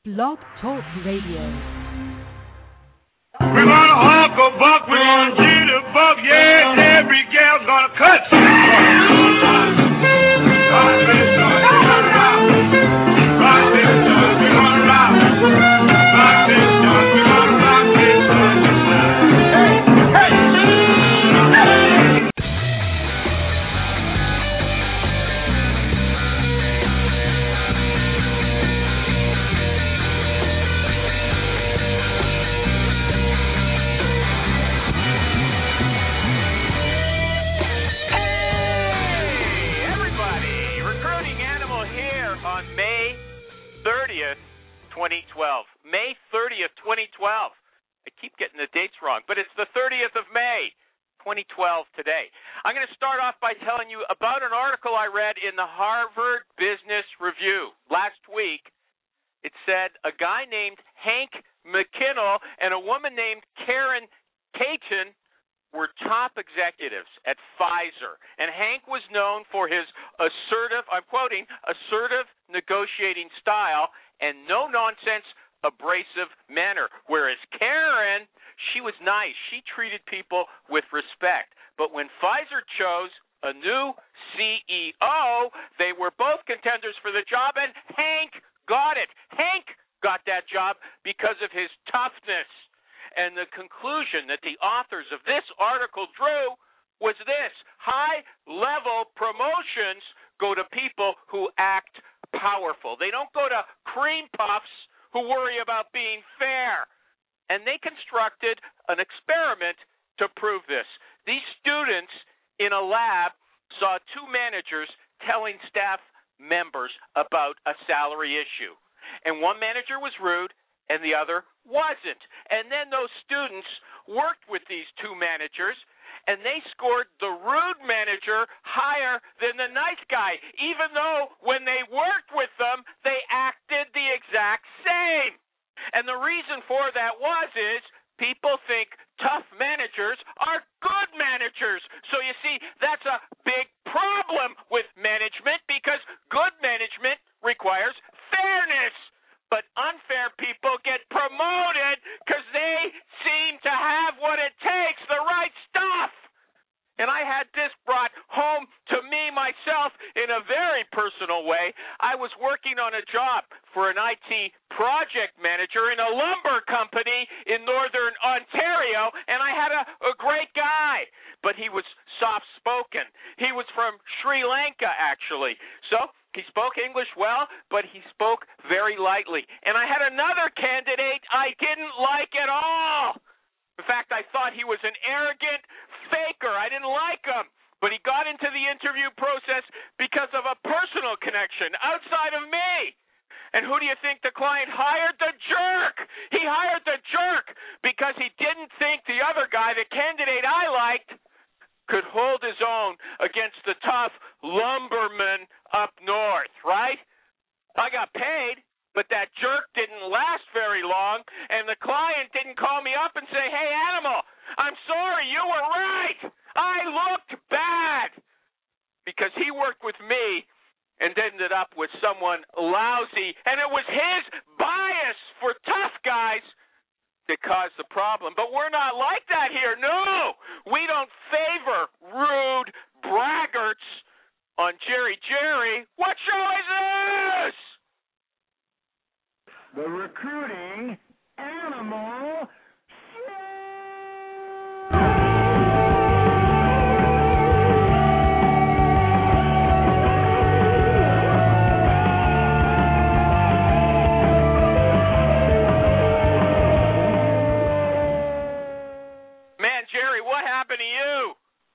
Blog Talk Radio. We're gonna hawk a buck, we're gonna cheat a buck, yeah, every gal's gonna cut. May 30th, 2012. I keep getting the dates wrong, but it's the 30th of May, 2012 today. I'm going to start off by telling you about an article I read in the Harvard Business Review last week. It said a guy named Hank McKinnell and a woman named Karen Caton were top executives at Pfizer. And Hank was known for his assertive, I'm quoting, assertive negotiating style and no-nonsense abrasive manner, whereas Karen, she was nice. She treated people with respect. But when Pfizer chose a new CEO, they were both contenders for the job, and Hank got it. Hank got that job because of his toughness. And the conclusion that the authors of this article drew was this: high-level promotions go to people who act powerful. They don't go to cream puffs who worry about being fair. And they constructed an experiment to prove this. These students in a lab saw two managers telling staff members about a salary issue. And one manager was rude and the other wasn't. And then those students worked with these two managers, and they scored the rude manager higher than the nice guy, even though when they worked with them, they acted the exact same. And the reason for that is people think tough managers are good managers. So you see, that's a big problem with management, because good management requires fairness. But unfair people get promoted because they seem to have what it takes, the right stuff. And I had this brought home to me myself in a very personal way. I was working on a job for an IT project manager in a lumber company in northern Ontario, and I had a great guy, but he was soft-spoken. He was from Sri Lanka, actually. So he spoke English well, but he spoke very lightly. And I had another candidate I didn't like at all. In fact, I thought he was an arrogant faker. I didn't like him. But he got into the interview process because of a personal connection outside of me. And who do you think the client hired? The jerk. He hired the jerk because he didn't think the other guy, the candidate I liked, could hold his own against the tough lumberman up north, right? I got paid, but that jerk didn't last very long, and the client didn't call me up and say, "Hey, animal, I'm sorry, you were right. I looked bad." Because he worked with me and ended up with someone lousy, and it was his bias for tough guys that caused the problem. But we're not like that here. No, we don't favor rude braggarts on Jerry Jerry. What show is this? The Recruiting Animal Jerry, what happened to you?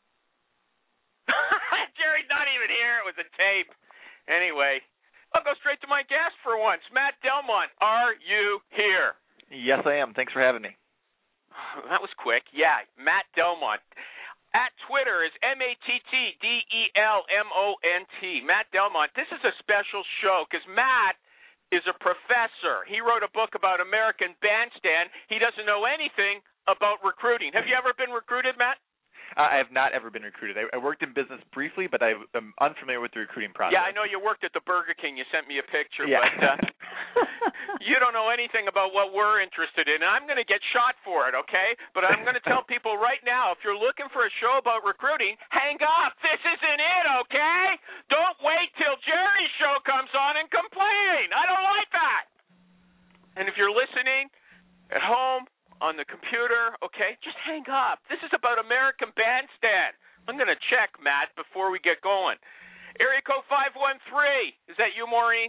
Jerry's not even here. It was a tape. Anyway, I'll go straight to my guest for once. Matt Delmont, are you here? Yes, I am. Thanks for having me. That was quick. Yeah, Matt Delmont. At Twitter is MattDelmont. Matt Delmont. This is a special show because Matt is a professor. He wrote a book about American Bandstand. He doesn't know anything about recruiting. Have you ever been recruited, Matt? I have not ever been recruited. I worked in business briefly, but I'm unfamiliar with the recruiting process. Yeah, I know you worked at the Burger King. You sent me a picture. Yeah. But You don't know anything about what we're interested in, and I'm going to get shot for it, okay? But I'm going to tell people right now, if you're looking for a show about recruiting, hang up. This isn't it, okay? Don't wait till Jerry's show comes on and complain. I don't like that. And if you're listening at home, on the computer, okay, just hang up. This is about American Bandstand. I'm going to check, Matt, before we get going. Area code 513. Is that you, Maureen?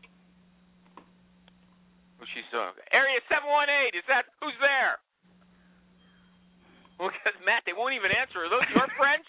Oh, she's area 718. Is that who's there? Well, Matt, they won't even answer. Are those your friends?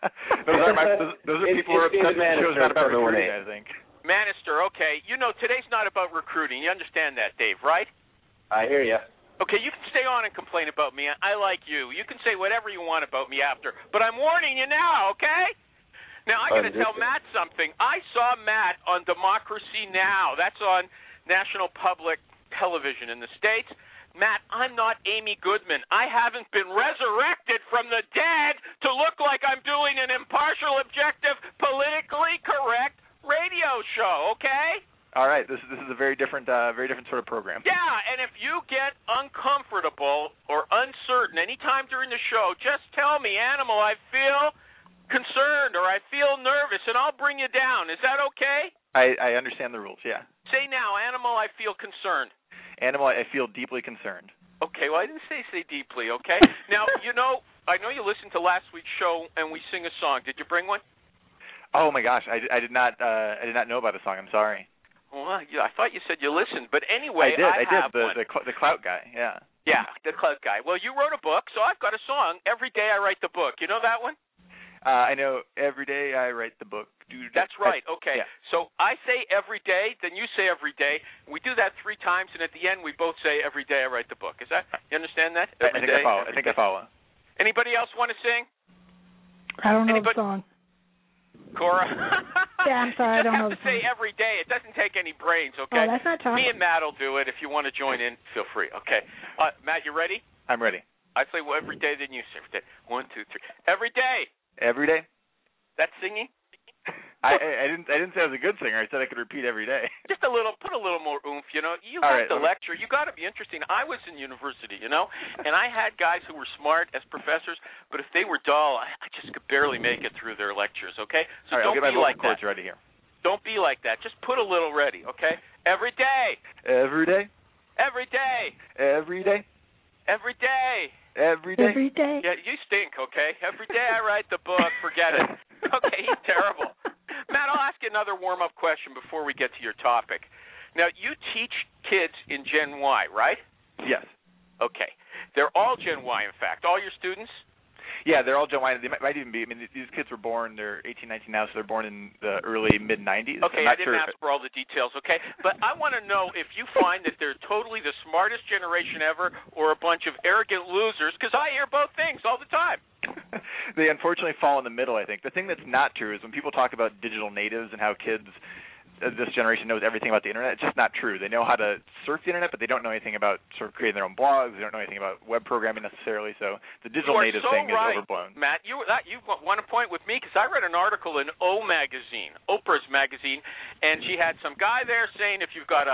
those are people who are upset that the show's not about recruiting, I think. Manister, okay. You know, today's not about recruiting. You understand that, Dave, right? I hear you. Okay, you can stay on and complain about me. I like you. You can say whatever you want about me after. But I'm warning you now, okay? Now, I got to tell Matt something. I saw Matt on Democracy Now! That's on National Public Television in the States. Matt, I'm not Amy Goodman. I haven't been resurrected from the dead to look like I'm doing an impartial, objective, politically correct radio show, okay? All right, this is a very different sort of program. Yeah, and if you get uncomfortable or uncertain anytime during the show, just tell me, Animal, I feel concerned or I feel nervous, and I'll bring you down. Is that okay? I understand the rules, yeah. Say now, Animal, I feel concerned. Animal, I feel deeply concerned. Okay, well, I didn't say deeply, okay? Now, I know you listened to last week's show, and we sing a song. Did you bring one? Oh, my gosh, I did not know about the song. I'm sorry. Well, I thought you said you listened, but anyway, I did. One. The clout guy, yeah. Yeah, the clout guy. Well, you wrote a book, so I've got a song. Every day I write the book. You know that one? I know. Every day I write the book. That's right. Okay. Yeah. So I say every day, then you say every day. We do that 3 times, and at the end we both say every day I write the book. Is that? You understand that? I think I follow. Anybody else want to sing? I don't know the song. Cora? Yeah, I'm sorry, I don't know. You just have to say every day. It doesn't take any brains, okay? Oh, that's not tough. Me and Matt will do it. If you want to join in, feel free. Okay. Matt, you ready? I'm ready. I say every day, then you say every day. 1, 2, 3. Every day. Every day? That's singing? I didn't say I was a good singer. I said I could repeat every day. Just put a little more oomph, You have to lecture. You got to be interesting. I was in university, and I had guys who were smart as professors, but if they were dull, I just could barely make it through their lectures, okay? So all right, don't I'll get my be like vocal that. cords ready here. Don't be like that. Just put a little ready, okay? Every day. Every day. Every day. Every day. Every day. Every day. Every day. Yeah, you stink, okay? Every day I write the book. Forget it. Okay, he's terrible. Matt, I'll ask you another warm-up question before we get to your topic. Now, you teach kids in Gen Y, right? Yes. Okay. They're all Gen Y, in fact. All your students? Yeah, they're all Gen Y. They might even be. I mean, these kids were born. They're 18, 19 now, so they're born in the early mid-'90s. Okay, I didn't ask for all the details. Okay, but I want to know if you find that they're totally the smartest generation ever, or a bunch of arrogant losers. Because I hear both things all the time. They unfortunately fall in the middle. I think the thing that's not true is when people talk about digital natives and how kids this generation knows everything about the internet. It's just not true. They know how to surf the internet, but they don't know anything about sort of creating their own blogs. They don't know anything about web programming necessarily. So the digital native thing is overblown. Matt, you want to point with me because I read an article in Oprah's magazine, and she had some guy there saying if you've got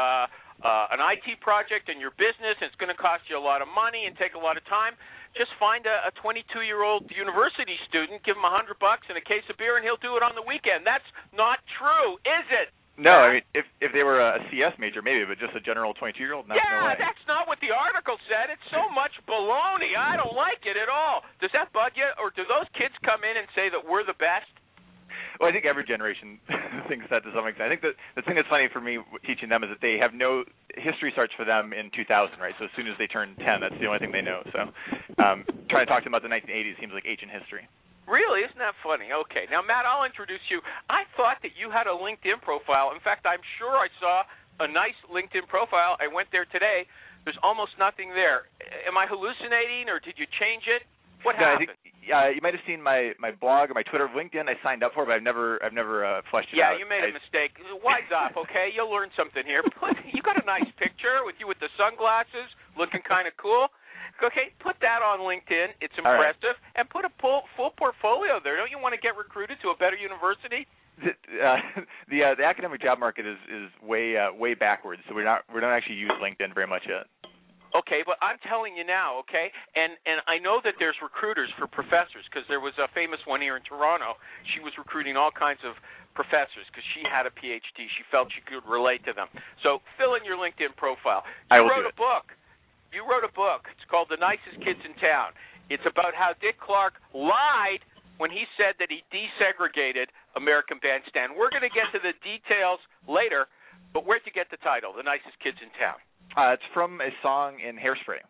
an IT project in your business and it's going to cost you a lot of money and take a lot of time, just find a 22-year-old university student, give him $100 and a case of beer, and he'll do it on the weekend. That's not true, is it? No, I mean, if they were a CS major, maybe, but just a general 22-year-old, no way. Yeah, that's not what the article said. It's so much baloney. I don't like it at all. Does that bug you, or do those kids come in and say that we're the best? Well, I think every generation thinks that to some extent. I think that the thing that's funny for me teaching them is that they have no history starts for them in 2000, right? So as soon as they turn 10, that's the only thing they know. So trying to talk to them about the 1980s seems like ancient history. Really? Isn't that funny? Okay. Now, Matt, I'll introduce you. I thought that you had a LinkedIn profile. In fact, I'm sure I saw a nice LinkedIn profile. I went there today. There's almost nothing there. Am I hallucinating, or did you change it? What happened? I think, you might have seen my blog or my Twitter. LinkedIn I signed up for, but I've never fleshed it out. Yeah, you made a mistake. Wise up, okay? You'll learn something here. You got a nice picture with you with the sunglasses, looking kind of cool. Okay, put that on LinkedIn. It's impressive. Right. And put a full portfolio there. Don't you want to get recruited to a better university? The academic job market is way backwards, so we don't actually use LinkedIn very much yet. Okay, but I'm telling you now, okay, and I know that there's recruiters for professors because there was a famous one here in Toronto. She was recruiting all kinds of professors because she had a PhD. She felt she could relate to them. So fill in your LinkedIn profile. You wrote a book. You wrote a book. It's called The Nicest Kids in Town. It's about how Dick Clark lied when he said that he desegregated American Bandstand. We're going to get to the details later, but where'd you get the title, The Nicest Kids in Town? It's from a song in Hairspray.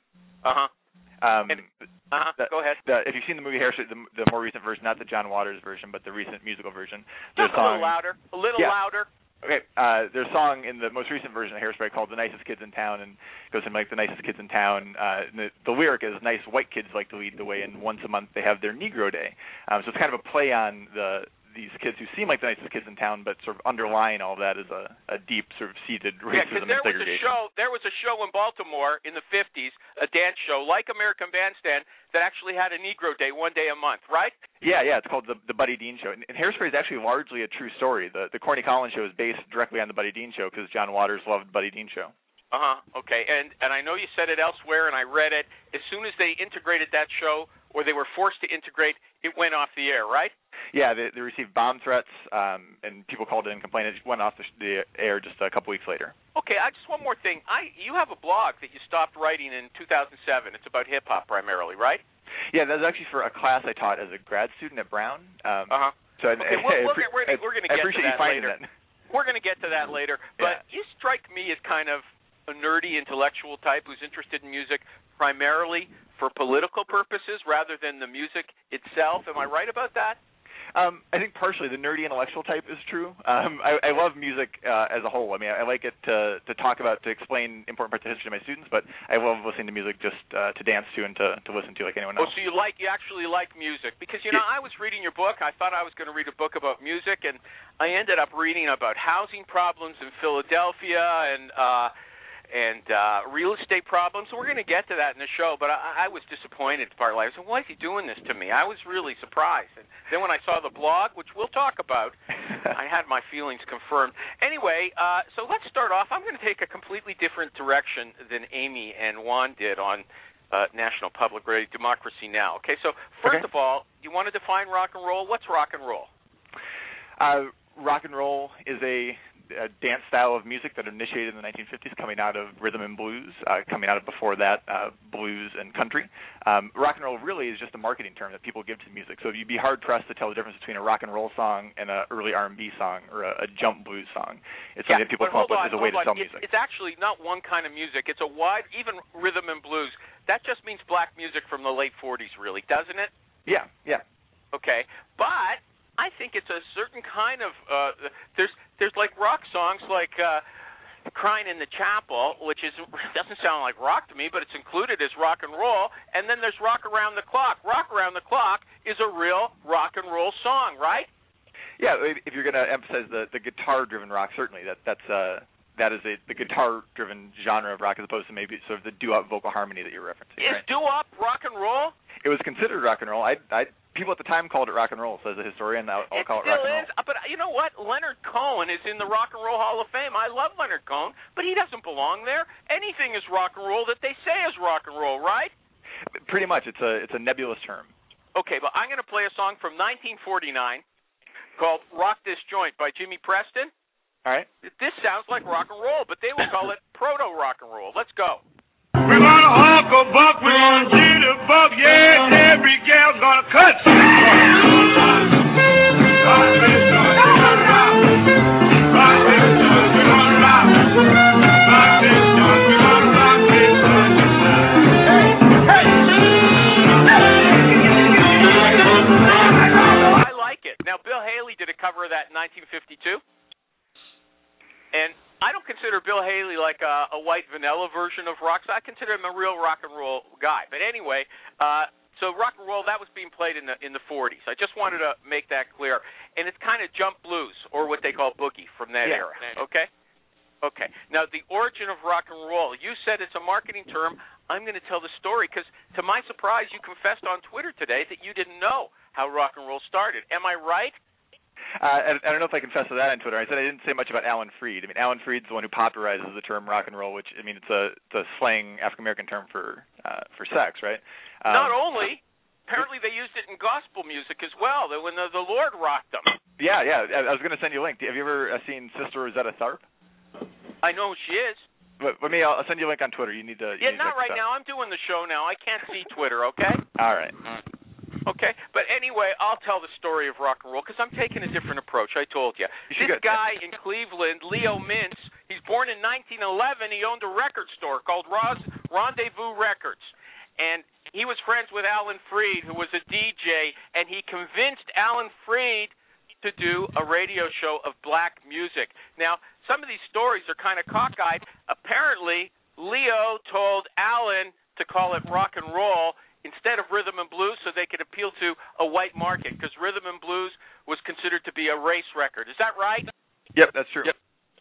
Go ahead. If you've seen the movie Hairspray, the more recent version, not the John Waters version, but the recent musical version. Just a little louder. A little louder. Okay, there's a song in the most recent version of Hairspray called The Nicest Kids in Town, and it goes something like, the nicest kids in town. The lyric is, nice white kids like to lead the way, and once a month they have their Negro Day. So it's kind of a play on these kids who seem like the nicest kids in town, but sort of underlying all of that is a deep sort of seated racism and segregation. There was a show in Baltimore in the 50s, a dance show like American Bandstand, that actually had a Negro Day one day a month, right? Yeah, it's called the Buddy Dean Show. And Hairspray is actually largely a true story. The Corny Collins Show is based directly on the Buddy Dean Show because John Waters loved Buddy Dean Show. Okay, and I know you said it elsewhere, and I read it. As soon as they integrated that show, or they were forced to integrate, it went off the air, right? Yeah, they received bomb threats, and people called in and complained. It went off the air just a couple weeks later. Okay, just one more thing. You have a blog that you stopped writing in 2007. It's about hip-hop primarily, right? Yeah, that was actually for a class I taught as a grad student at Brown. So okay, we're going to get to that later. We're going to get to that later. But you strike me as kind of a nerdy intellectual type who's interested in music primarily for political purposes rather than the music itself. Am I right about that? I think partially the nerdy intellectual type is true. I love music as a whole. I mean, I like it to talk about, to explain important parts of history to my students, but I love listening to music just to dance to and to listen to like anyone else. Oh, so you actually like music. Because, I was reading your book. I thought I was going to read a book about music, and I ended up reading about housing problems in Philadelphia and real estate problems. So we're going to get to that in the show, but I was disappointed partly. I said, why is he doing this to me? I was really surprised. And then when I saw the blog, which we'll talk about, I had my feelings confirmed. Anyway, so let's start off. I'm going to take a completely different direction than Amy and Juan did on National Public Radio, Democracy Now! Okay, so first of all, you want to define rock and roll? What's rock and roll? Rock and roll is a dance style of music that initiated in the 1950s, coming out of rhythm and blues, coming out of before that blues and country. Rock and roll really is just a marketing term that people give to music. So you'd be hard-pressed to tell the difference between a rock and roll song and an early R&B song or a jump blues song. It's something that people come up with as a way to sell music. It's actually not one kind of music. It's a wide, even rhythm and blues. That just means black music from the late 40s, really, doesn't it? Yeah. Okay, but I think it's a certain kind of there's like rock songs like Crying in the Chapel, which doesn't sound like rock to me, but it's included as rock and roll. And then there's Rock Around the Clock. Rock Around the Clock is a real rock and roll song, right? Yeah, if you're going to emphasize the guitar-driven rock, certainly that is the guitar-driven genre of rock as opposed to maybe sort of the doo-wop vocal harmony that you're referencing. Is doo-wop rock and roll? It was considered rock and roll. People at the time called it rock and roll, so as a historian, I'll call it rock and roll. It still is, but you know what? Leonard Cohen is in the Rock and Roll Hall of Fame. I love Leonard Cohen, but he doesn't belong there. Anything is rock and roll that they say is rock and roll, right? Pretty much. It's a nebulous term. Okay, but I'm going to play a song from 1949 called Rock This Joint by Jimmy Preston. All right. This sounds like rock and roll, but they will call it proto-rock and roll. Let's go. We're gonna hawk a buck, we're gonna jitterbug, yeah, every gal's gonna cut some. I like it. Now, Bill Haley did a cover of that in 1952, and I don't consider Bill Haley like a white vanilla version of rock. So I consider him a real rock and roll guy. But anyway, so rock and roll, that was being played in the 40s. I just wanted to make that clear. And it's kind of jump blues, or what they call boogie from that era. Okay? Okay. Now, the origin of rock and roll, you said it's a marketing term. I'm going to tell the story because, to my surprise, you confessed on Twitter today that you didn't know how rock and roll started. Am I right? I don't know if I confessed to that on Twitter. I said I didn't say much about Alan Freed. I mean, Alan Freed's the one who popularizes the term rock and roll, which, I mean, it's a slang African-American term for sex, right? Not only, apparently they used it in gospel music as well, when the Lord rocked them. Yeah. I was going to send you a link. Have you ever seen Sister Rosetta Tharpe? I know who she is. But I'll send you a link on Twitter. You need to. Not right now. I'm doing the show now. I can't see Twitter. Okay. All right. Okay. But anyway, I'll tell the story of rock and roll because I'm taking a different approach. I told you. This guy in Cleveland, Leo Mintz. He's born in 1911. He owned a record store called Rendezvous Records, and he was friends with Alan Freed, who was a DJ, and he convinced Alan Freed to do a radio show of black music. Now, some of these stories are kind of cockeyed. Apparently, Leo told Alan to call it rock and roll instead of rhythm and blues so they could appeal to a white market, because rhythm and blues was considered to be a race record. Is that right? Yep, that's true. Yep.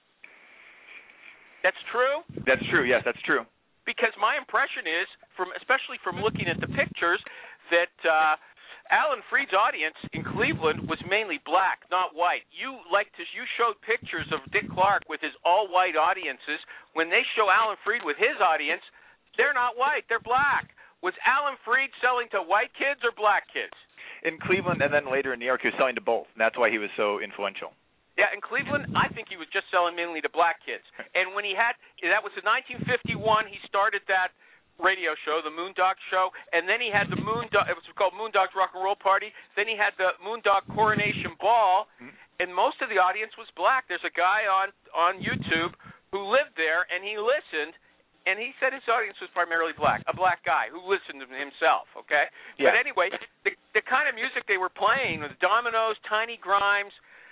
That's true? That's true, yes, that's true. Because my impression is, especially from looking at the pictures, that Alan Freed's audience in Cleveland was mainly black, not white. You showed pictures of Dick Clark with his all-white audiences. When they show Alan Freed with his audience, they're not white, they're black. Was Alan Freed selling to white kids or black kids? In Cleveland and then later in New York, he was selling to both, and that's why he was so influential. Yeah, in Cleveland, I think he was just selling mainly to black kids. And when that was in 1951, he started that radio show, the Moondog Show, and then he had the it was called Moondog's Rock and Roll Party. Then he had the Moondog Coronation Ball, and most of the audience was black. There's a guy on YouTube who lived there, and he listened, and he said his audience was primarily black, a black guy who listened to himself, okay? Yeah. But anyway, the kind of music they were playing was Dominoes, Tiny Grimes,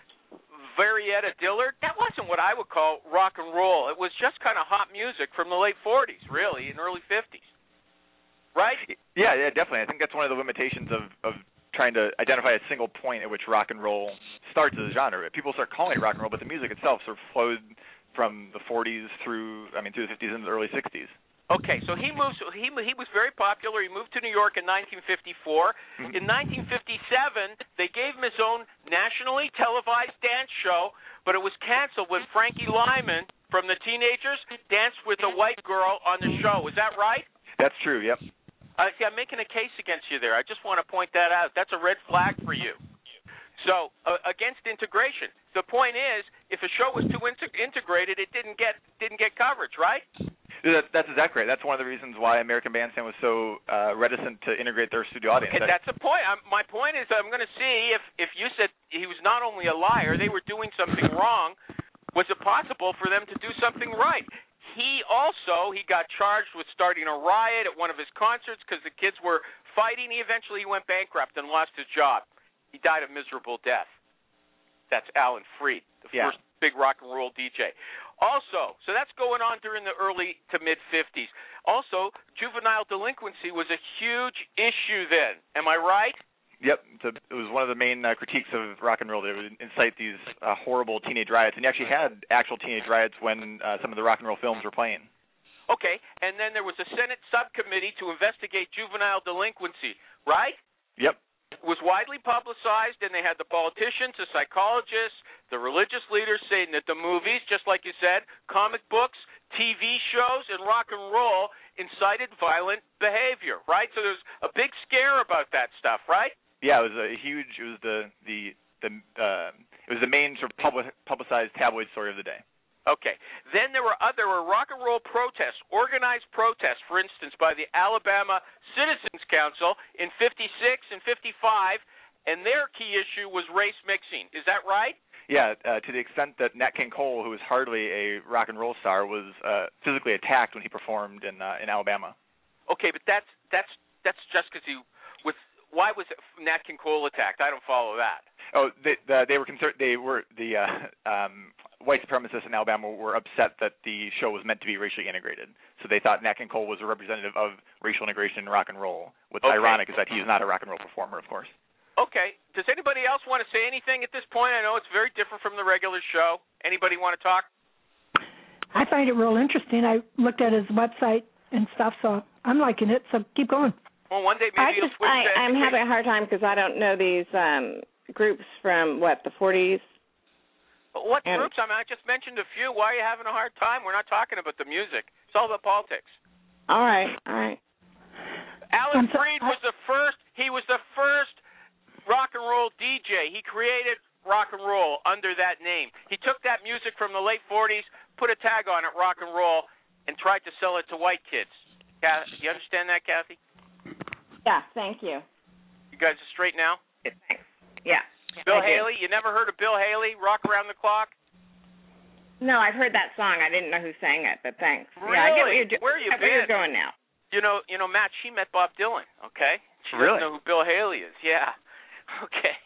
Varietta Dillard, that wasn't what I would call rock and roll. It was just kind of hot music from the late 40s, really, and early 50s. Right? Yeah, definitely. I think that's one of the limitations of trying to identify a single point at which rock and roll starts as a genre. People start calling it rock and roll, but the music itself sort of flowed from the 40s through the 50s and the early 60s. Okay, so he was very popular. He moved to New York in 1954. In 1957, they gave him his own nationally televised dance show, but it was canceled when Frankie Lyman from the Teenagers danced with a white girl on the show. Is that right? That's true, yep. See, I'm making a case against you there. I just want to point that out. That's a red flag for you. So, against integration. The point is, if a show was too integrated, it didn't get coverage, right? That's exactly right. That's one of the reasons why American Bandstand was so reticent to integrate their studio audience. Okay, that's the point. My point is I'm going to see if you said he was not only a liar, they were doing something wrong, was it possible for them to do something right? He got charged with starting a riot at one of his concerts because the kids were fighting. Eventually he went bankrupt and lost his job. He died a miserable death. That's Alan Freed, the first big rock and roll DJ. Also, so that's going on during the early to mid-50s. Also, juvenile delinquency was a huge issue then. Am I right? Yep. It was one of the main critiques of rock and roll. They would incite these horrible teenage riots. And you actually had actual teenage riots when some of the rock and roll films were playing. Okay. And then there was a Senate subcommittee to investigate juvenile delinquency, right? Yep. It was widely publicized, and they had the politicians, the psychologists, the religious leaders saying that the movies, just like you said, comic books, TV shows, and rock and roll incited violent behavior, right? So there's a big scare about that stuff, right? Yeah, it was a huge. It was the main sort of publicized tabloid story of the day. Okay. Then there were rock and roll protests, organized protests, for instance, by the Alabama Citizens Council in 56 and 55, and their key issue was race mixing. Is that right? Yeah, to the extent that Nat King Cole, who was hardly a rock and roll star, was physically attacked when he performed in Alabama. Okay, but that's just because he was. Why was Nat King Cole attacked? I don't follow that. Oh, they were concerned. They were the white supremacists in Alabama were upset that the show was meant to be racially integrated. So they thought Nat King Cole was a representative of racial integration in rock and roll. What's ironic is that he's not a rock and roll performer, of course. Okay. Does anybody else want to say anything at this point? I know it's very different from the regular show. Anybody want to talk? I find it real interesting. I looked at his website and stuff, so I'm liking it. So keep going. Well, one day maybe you'll switch to I'm having a hard time because I don't know these groups from, the 40s? What groups? I just mentioned a few. Why are you having a hard time? We're not talking about the music. It's all about politics. All right. Alan Freed was the first. He was the first rock and roll DJ. He created rock and roll under that name. He took that music from the late 40s, put a tag on it, rock and roll, and tried to sell it to white kids. Do you understand that, Kathy? Yeah, thank you. You guys are straight now? Thanks. Yeah. Bill Haley? You never heard of Bill Haley, Rock Around the Clock? No, I've heard that song. I didn't know who sang it, but thanks. Really? Yeah, I get Where you been? Where you're going now. You know, Matt, she met Bob Dylan, okay? She doesn't know who Bill Haley is. Yeah. Okay.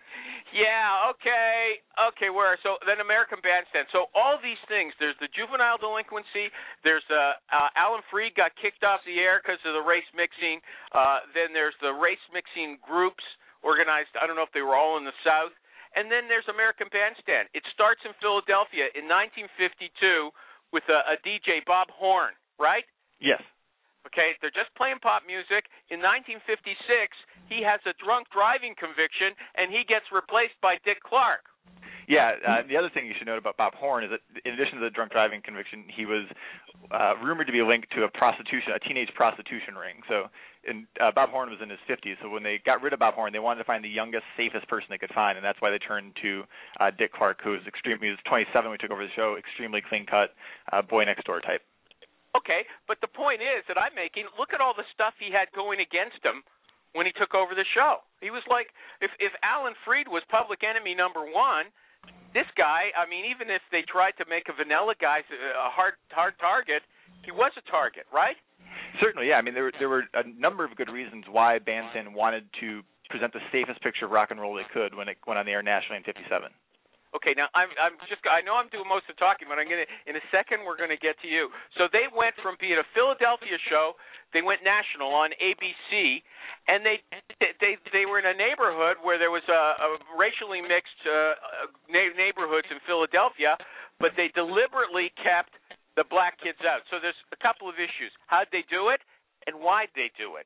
Yeah, okay. Okay, where? So then American Bandstand. So all these things, there's the juvenile delinquency, there's Alan Freed got kicked off the air because of the race mixing, then there's the race mixing groups organized, I don't know if they were all in the South, and then there's American Bandstand. It starts in Philadelphia in 1952 with a DJ, Bob Horn, right? Yes. Okay, they're just playing pop music. In 1956, he has a drunk driving conviction, and he gets replaced by Dick Clark. Yeah, the other thing you should note about Bob Horn is that in addition to the drunk driving conviction, he was rumored to be linked to a teenage prostitution ring. So Bob Horn was in his 50s, so when they got rid of Bob Horn, they wanted to find the youngest, safest person they could find, and that's why they turned to Dick Clark, who was he was 27 when we took over the show, extremely clean-cut, boy-next-door type. Okay, but the point is that I'm making, look at all the stuff he had going against him when he took over the show. He was like, if Alan Freed was public enemy number one, this guy, I mean, even if they tried to make a vanilla guy a hard target, he was a target, right? Certainly, yeah. I mean, there were a number of good reasons why Bandstand wanted to present the safest picture of rock and roll they could when it went on the air nationally in '57. Okay, now I know I'm doing most of the talking, but in a second we're gonna get to you. So they went from being a Philadelphia show, they went national on ABC, and they were in a neighborhood where there was a racially mixed neighborhoods in Philadelphia, but they deliberately kept the black kids out. So there's a couple of issues. How'd they do it, and why'd they do it?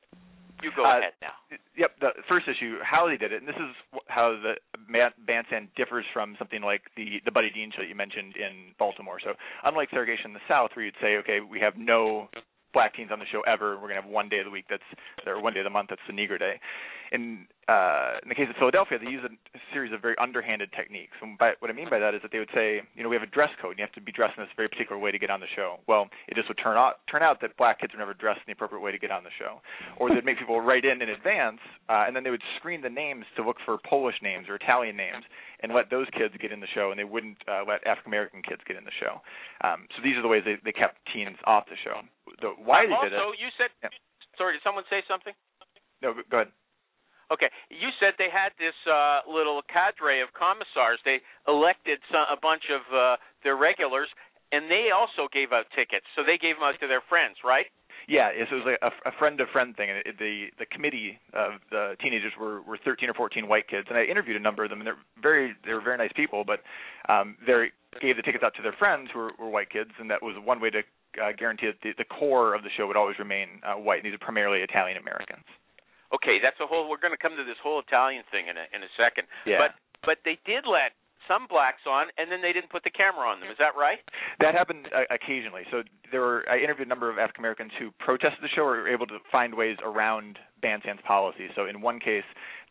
You go ahead now. Yep, the first issue, how they did it, and this is how the Bandstand differs from something like the Buddy Dean show that you mentioned in Baltimore. So unlike Segregation in the South, where you'd say, okay, we have no black teens on the show ever, we're going to have one day of the week or one day of the month that's the Negro Day. In the case of Philadelphia, they use a series of very underhanded techniques. And what I mean by that is that they would say, we have a dress code, and you have to be dressed in this very particular way to get on the show. Well, it just would turn out that black kids were never dressed in the appropriate way to get on the show. Or they'd make people write in advance, and then they would screen the names to look for Polish names or Italian names and let those kids get in the show, and they wouldn't let African-American kids get in the show. So these are the ways they kept teens off the show. Why they did it. Also, you said, sorry, did someone say something? No, go ahead. Okay, you said they had this little cadre of commissars. They elected a bunch of their regulars, and they also gave out tickets. So they gave them out to their friends, right? Yeah, so it was like a friend-to-friend thing. And the committee of the teenagers were 13 or 14 white kids, and I interviewed a number of them, and they were very nice people, but they gave the tickets out to their friends who were white kids, and that was one way to guarantee that the core of the show would always remain white. And these are primarily Italian Americans. Okay, we're going to come to this whole Italian thing in a second. Yeah. But they did let some blacks on, and then they didn't put the camera on them. Is that right? That happened occasionally. So I interviewed a number of African Americans who protested the show or were able to find ways around Bandstand's policy. So in one case,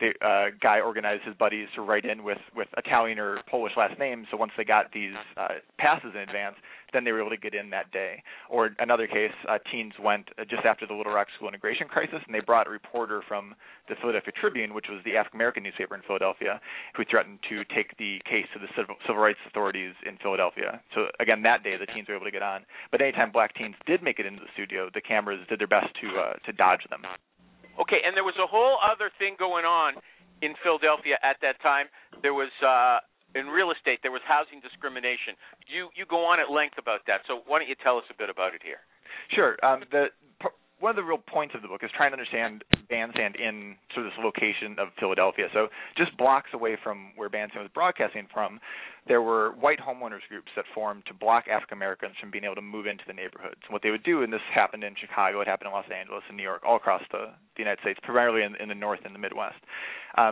a guy organized his buddies to write in with Italian or Polish last names. So once they got these passes in advance, then they were able to get in that day. Or another case, teens went just after the Little Rock school integration crisis, and they brought a reporter from the Philadelphia Tribune, which was the African-American newspaper in Philadelphia, who threatened to take the case to the civil rights authorities in Philadelphia. So again, that day, the teens were able to get on. But anytime black teens did make it into the studio, the cameras did their best to dodge them. Okay, and there was a whole other thing going on in Philadelphia at that time. There was in real estate, there was housing discrimination. You go on at length about that, so why don't you tell us a bit about it here? Sure. One of the real points of the book is trying to understand Bandstand in sort of this location of Philadelphia. So just blocks away from where Bandstand was broadcasting from, there were white homeowners groups that formed to block African Americans from being able to move into the neighborhoods. And what they would do, and this happened in Chicago, it happened in Los Angeles and New York, all across the United States, primarily in the North and the Midwest.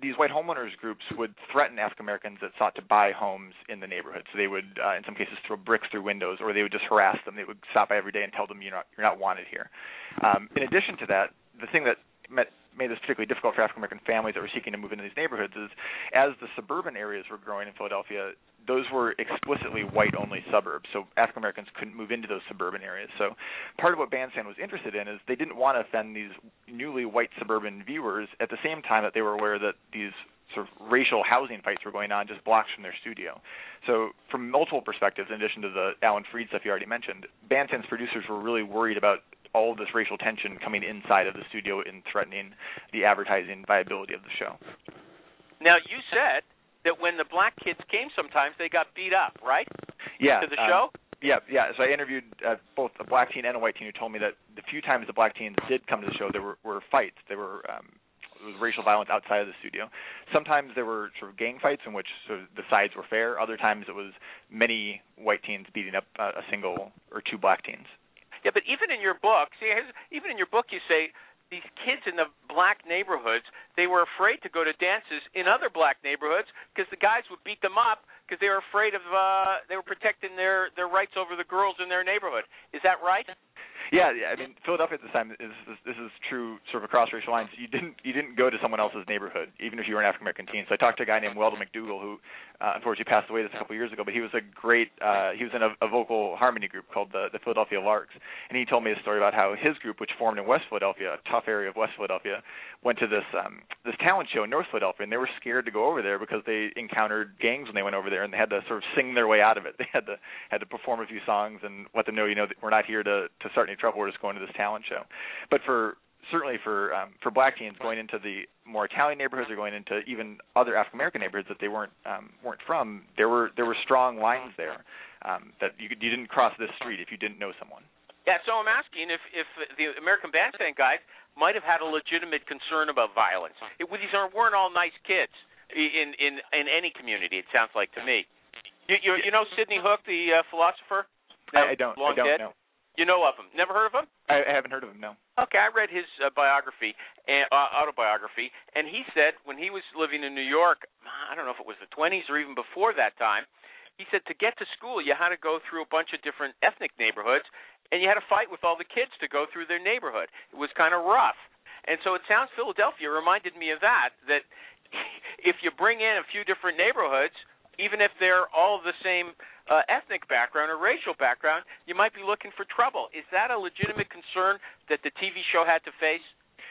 these white homeowners groups would threaten African Americans that sought to buy homes in the neighborhood. So they would, in some cases, throw bricks through windows, or they would just harass them. They would stop by every day and tell them you're not wanted here. In addition to that, the thing that made this particularly difficult for African American families that were seeking to move into these neighborhoods is, as the suburban areas were growing in Philadelphia, those were explicitly white-only suburbs, so African Americans couldn't move into those suburban areas. So part of what Bandstand was interested in is they didn't want to offend these newly white suburban viewers at the same time that they were aware that these sort of racial housing fights were going on just blocks from their studio. So from multiple perspectives, in addition to the Alan Freed stuff you already mentioned, Bandstand's producers were really worried about all of this racial tension coming inside of the studio and threatening the advertising viability of the show. Now, you said that when the black kids came sometimes, they got beat up, right? Yeah. To the show? Yeah. So I interviewed both a black teen and a white teen who told me that the few times the black teens did come to the show, there were fights. There were it was racial violence outside of the studio. Sometimes there were sort of gang fights in which sort of the sides were fair. Other times it was many white teens beating up a single or two black teens. Yeah, but even in your book, you say these kids in the black neighborhoods, they were afraid to go to dances in other black neighborhoods because the guys would beat them up because they were afraid of they were protecting their rights over the girls in their neighborhood. Is that right? Yeah, I mean, Philadelphia at this time, this is true sort of across racial lines. You didn't go to someone else's neighborhood, even if you were an African American teen. So I talked to a guy named Weldon McDougall who unfortunately passed away this a couple of years ago, but he was a great, he was in a vocal harmony group called the Philadelphia Larks, and he told me a story about how his group, which formed in West Philadelphia, a tough area of West Philadelphia, went to this talent show in North Philadelphia, and they were scared to go over there because they encountered gangs when they went over there, and they had to sort of sing their way out of it. They had to perform a few songs and let them know, that we're not here to start any trouble. We're just going to this talent show. But certainly for black teens going into the more Italian neighborhoods or going into even other African American neighborhoods that they weren't from, there were strong lines there that you didn't cross this street if you didn't know someone. Yeah, so I'm asking if the American Bandstand guys might have had a legitimate concern about violence. These weren't all nice kids in any community. It sounds like to me. You know Sidney Hook, the philosopher? I don't know. You know of him? Never heard of him? I haven't heard of him, no. Okay, I read his autobiography, and he said when he was living in New York, I don't know if it was the 20s or even before that time, he said to get to school you had to go through a bunch of different ethnic neighborhoods, and you had to fight with all the kids to go through their neighborhood. It was kind of rough. And so it sounds Philadelphia reminded me of that if you bring in a few different neighborhoods, even if they're all the same ethnic background or racial background, you might be looking for trouble. Is that a legitimate concern that the TV show had to face?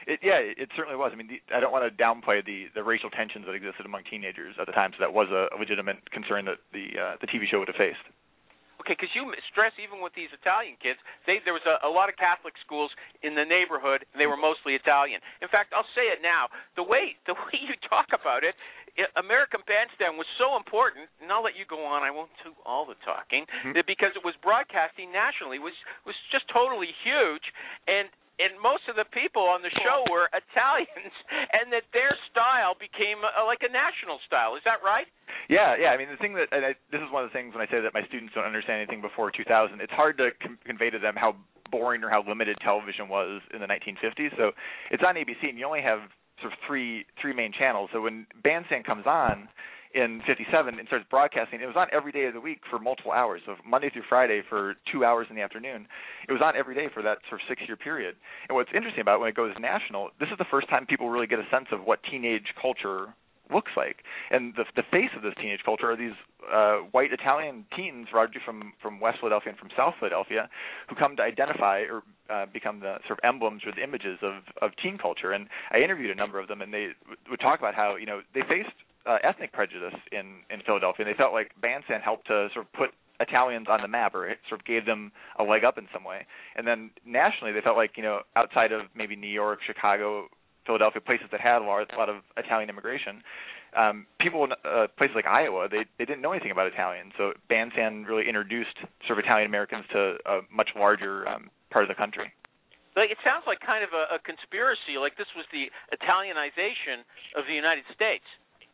It certainly was. I mean, I don't want to downplay the racial tensions that existed among teenagers at the time, so that was a legitimate concern that the TV show would have faced. Okay, because you stress even with these Italian kids, there was a lot of Catholic schools in the neighborhood, and they were mostly Italian. In fact, I'll say it now, the way you talk about it, American Bandstand was so important, and I'll let you go on, I won't do all the talking, because it was broadcasting nationally. It was just totally huge, and most of the people on the show were Italians, and that their style became like a national style. Is that right? Yeah. I mean, the thing this is one of the things when I say that my students don't understand anything before 2000, it's hard to convey to them how boring or how limited television was in the 1950s. So it's on ABC, and you only have sort of three main channels. So when Bandstand comes on in 57 and starts broadcasting, it was on every day of the week for multiple hours. So Monday through Friday for 2 hours in the afternoon, it was on every day for that sort of 6-year period. And what's interesting about it when it goes national, this is the first time people really get a sense of what teenage culture looks like. And the face of this teenage culture are these white Italian teens, largely from West Philadelphia and from South Philadelphia, who come to identify or become the sort of emblems or the images of teen culture. And I interviewed a number of them, and they would talk about how they faced ethnic prejudice in Philadelphia, and they felt like Bandstand helped to sort of put Italians on the map, or it sort of gave them a leg up in some way. And then nationally, they felt like, outside of maybe New York, Chicago, Philadelphia, places that had a lot of Italian immigration, people in places like Iowa, they didn't know anything about Italians. So Bandstand really introduced sort of Italian Americans to a much larger part of the country. Like, it sounds like kind of a conspiracy, like this was the Italianization of the United States.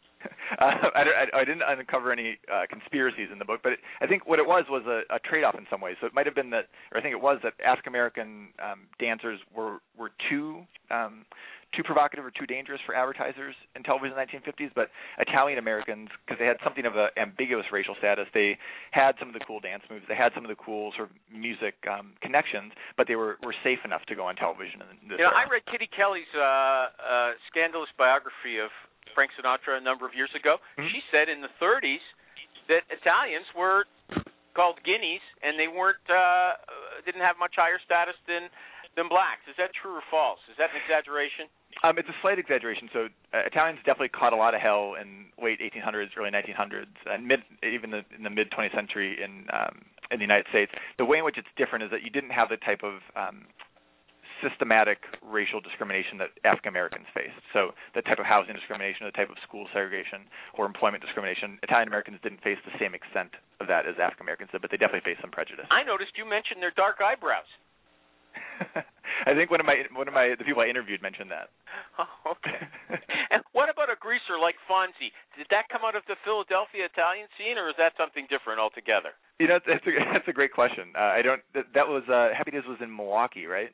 I didn't uncover any conspiracies in the book, but I think what it was a trade-off in some ways. So it might have been that, or I think it was that African American dancers were too too provocative or too dangerous for advertisers in television in the 1950s, but Italian Americans, because they had something of an ambiguous racial status, they had some of the cool dance moves, they had some of the cool sort of music connections, but they were safe enough to go on television. I read Kitty Kelly's scandalous biography of Frank Sinatra a number of years ago. Mm-hmm. She said in the 30s that Italians were called guineas, and they weren't didn't have much higher status than blacks. Is that true or false? Is that an exaggeration? It's a slight exaggeration. So Italians definitely caught a lot of hell in late 1800s, early 1900s, and in the mid 20th century in the United States. The way in which it's different is that you didn't have the type of systematic racial discrimination that African Americans faced. So the type of housing discrimination, the type of school segregation, or employment discrimination, Italian Americans didn't face the same extent of that as African Americans did, but they definitely faced some prejudice. I noticed you mentioned their dark eyebrows. I think one of the people I interviewed mentioned that. Oh, okay. And what about a greaser like Fonzie? Did that come out of the Philadelphia Italian scene, or is that something different altogether? That's a great question. That was Happy Days was in Milwaukee, right?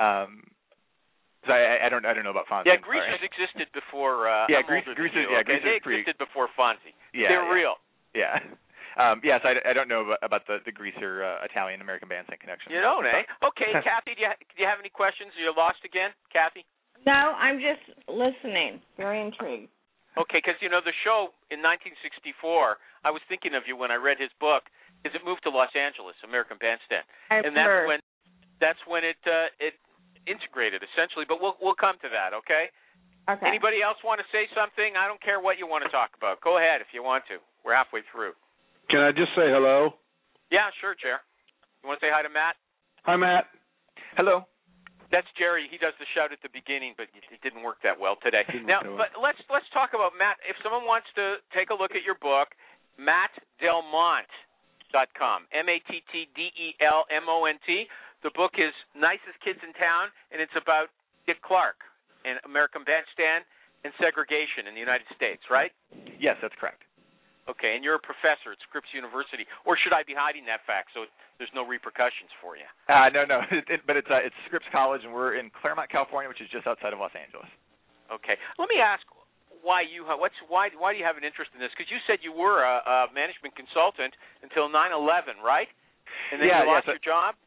So I don't know about Fonzie. Yeah, greasers existed before. Greasers. Yeah, greasers. They existed before Fonzie. Yeah, they're real. Yeah. Yes, I don't know about the greaser Italian American bandstand connection. You don't, eh? Okay, Kathy, do you have any questions? Are you lost again, Kathy? No, I'm just listening. Very intrigued. Okay, because the show in 1964, I was thinking of you when I read his book, because it moved to Los Angeles, American Bandstand, and that's when it integrated essentially. But we'll come to that. Okay. Okay. Anybody else want to say something? I don't care what you want to talk about. Go ahead if you want to. We're halfway through. Can I just say hello? Yeah, sure, Jer. You want to say hi to Matt? Hi, Matt. Hello. That's Jerry. He does the shout at the beginning, but it didn't work that well today. Now, but let's talk about Matt. If someone wants to take a look at your book, MattDelmont.com, MattDelmont. The book is Nicest Kids in Town, and it's about Dick Clark and American Bandstand and segregation in the United States, right? Yes, that's correct. Okay, and you're a professor at Scripps University, or should I be hiding that fact so there's no repercussions for you? No, but it's Scripps College, and we're in Claremont, California, which is just outside of Los Angeles. Okay, let me ask why do you have an interest in this? Because you said you were a management consultant until 9/11, right? And then you lost your job.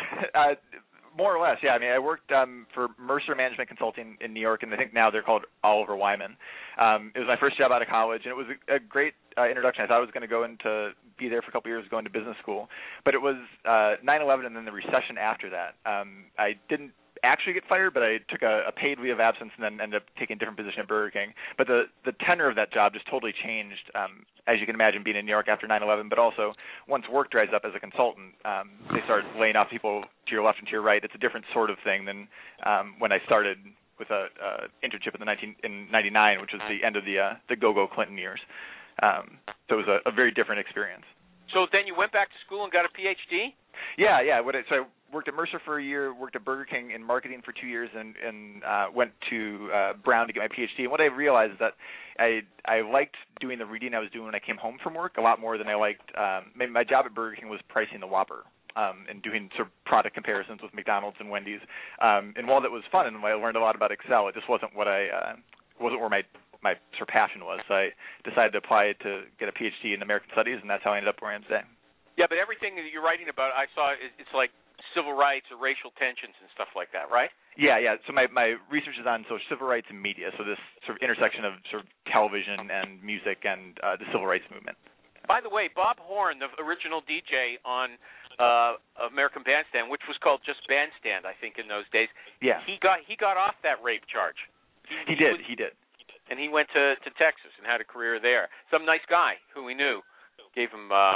More or less, yeah. I mean, I worked for Mercer Management Consulting in New York, and I think now they're called Oliver Wyman. It was my first job out of college, and it was a great introduction. I thought I was going to go into be there for a couple of years, going to business school. But it was 9/11 and then the recession after that. I didn't actually get fired, but I took a paid leave of absence and then ended up taking a different position at Burger King. But the tenor of that job just totally changed, as you can imagine, being in New York after 9/11, but also once work dries up as a consultant, they start laying off people to your left and to your right. It's a different sort of thing than when I started with a internship in 99, which was the end of the go-go Clinton years. So it was a very different experience. So then you went back to school and got a PhD? Yeah. So I worked at Mercer for a year, worked at Burger King in marketing for 2 years, and went to Brown to get my PhD. And what I realized is that I liked doing the reading I was doing when I came home from work a lot more than I liked. My job at Burger King was pricing the Whopper and doing sort of product comparisons with McDonald's and Wendy's. And while that was fun and I learned a lot about Excel, it just wasn't wasn't where my sort of passion was. So I decided to apply to get a PhD in American Studies, and that's how I ended up where I am today. Yeah, but everything that you're writing about, I saw it's like civil rights or racial tensions and stuff like that, right? Yeah. So my research is on civil rights and media, so this sort of intersection of sort of television and music and the civil rights movement. By the way, Bob Horn, the original DJ on American Bandstand, which was called just Bandstand, I think, in those days. Yeah. He got off that rape charge. He did. And he went to Texas and had a career there. Some nice guy who we knew gave him a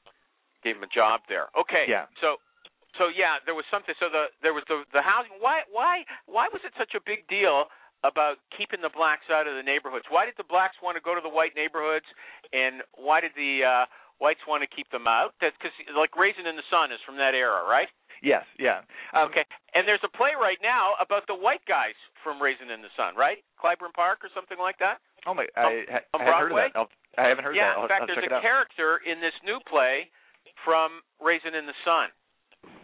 job there. Okay. Yeah. So yeah, there was something. So there was the housing. Why was it such a big deal about keeping the blacks out of the neighborhoods? Why did the blacks want to go to the white neighborhoods, and why did the whites want to keep them out? That's because like Raisin in the Sun is from that era, right? Yes. Yeah. Okay. And there's a play right now about the white guys from Raisin in the Sun, right? Clyburn Park or something like that. Oh my! I haven't heard of that. I haven't heard of that. Yeah. In fact, there's a character in this new play from Raisin in the Sun.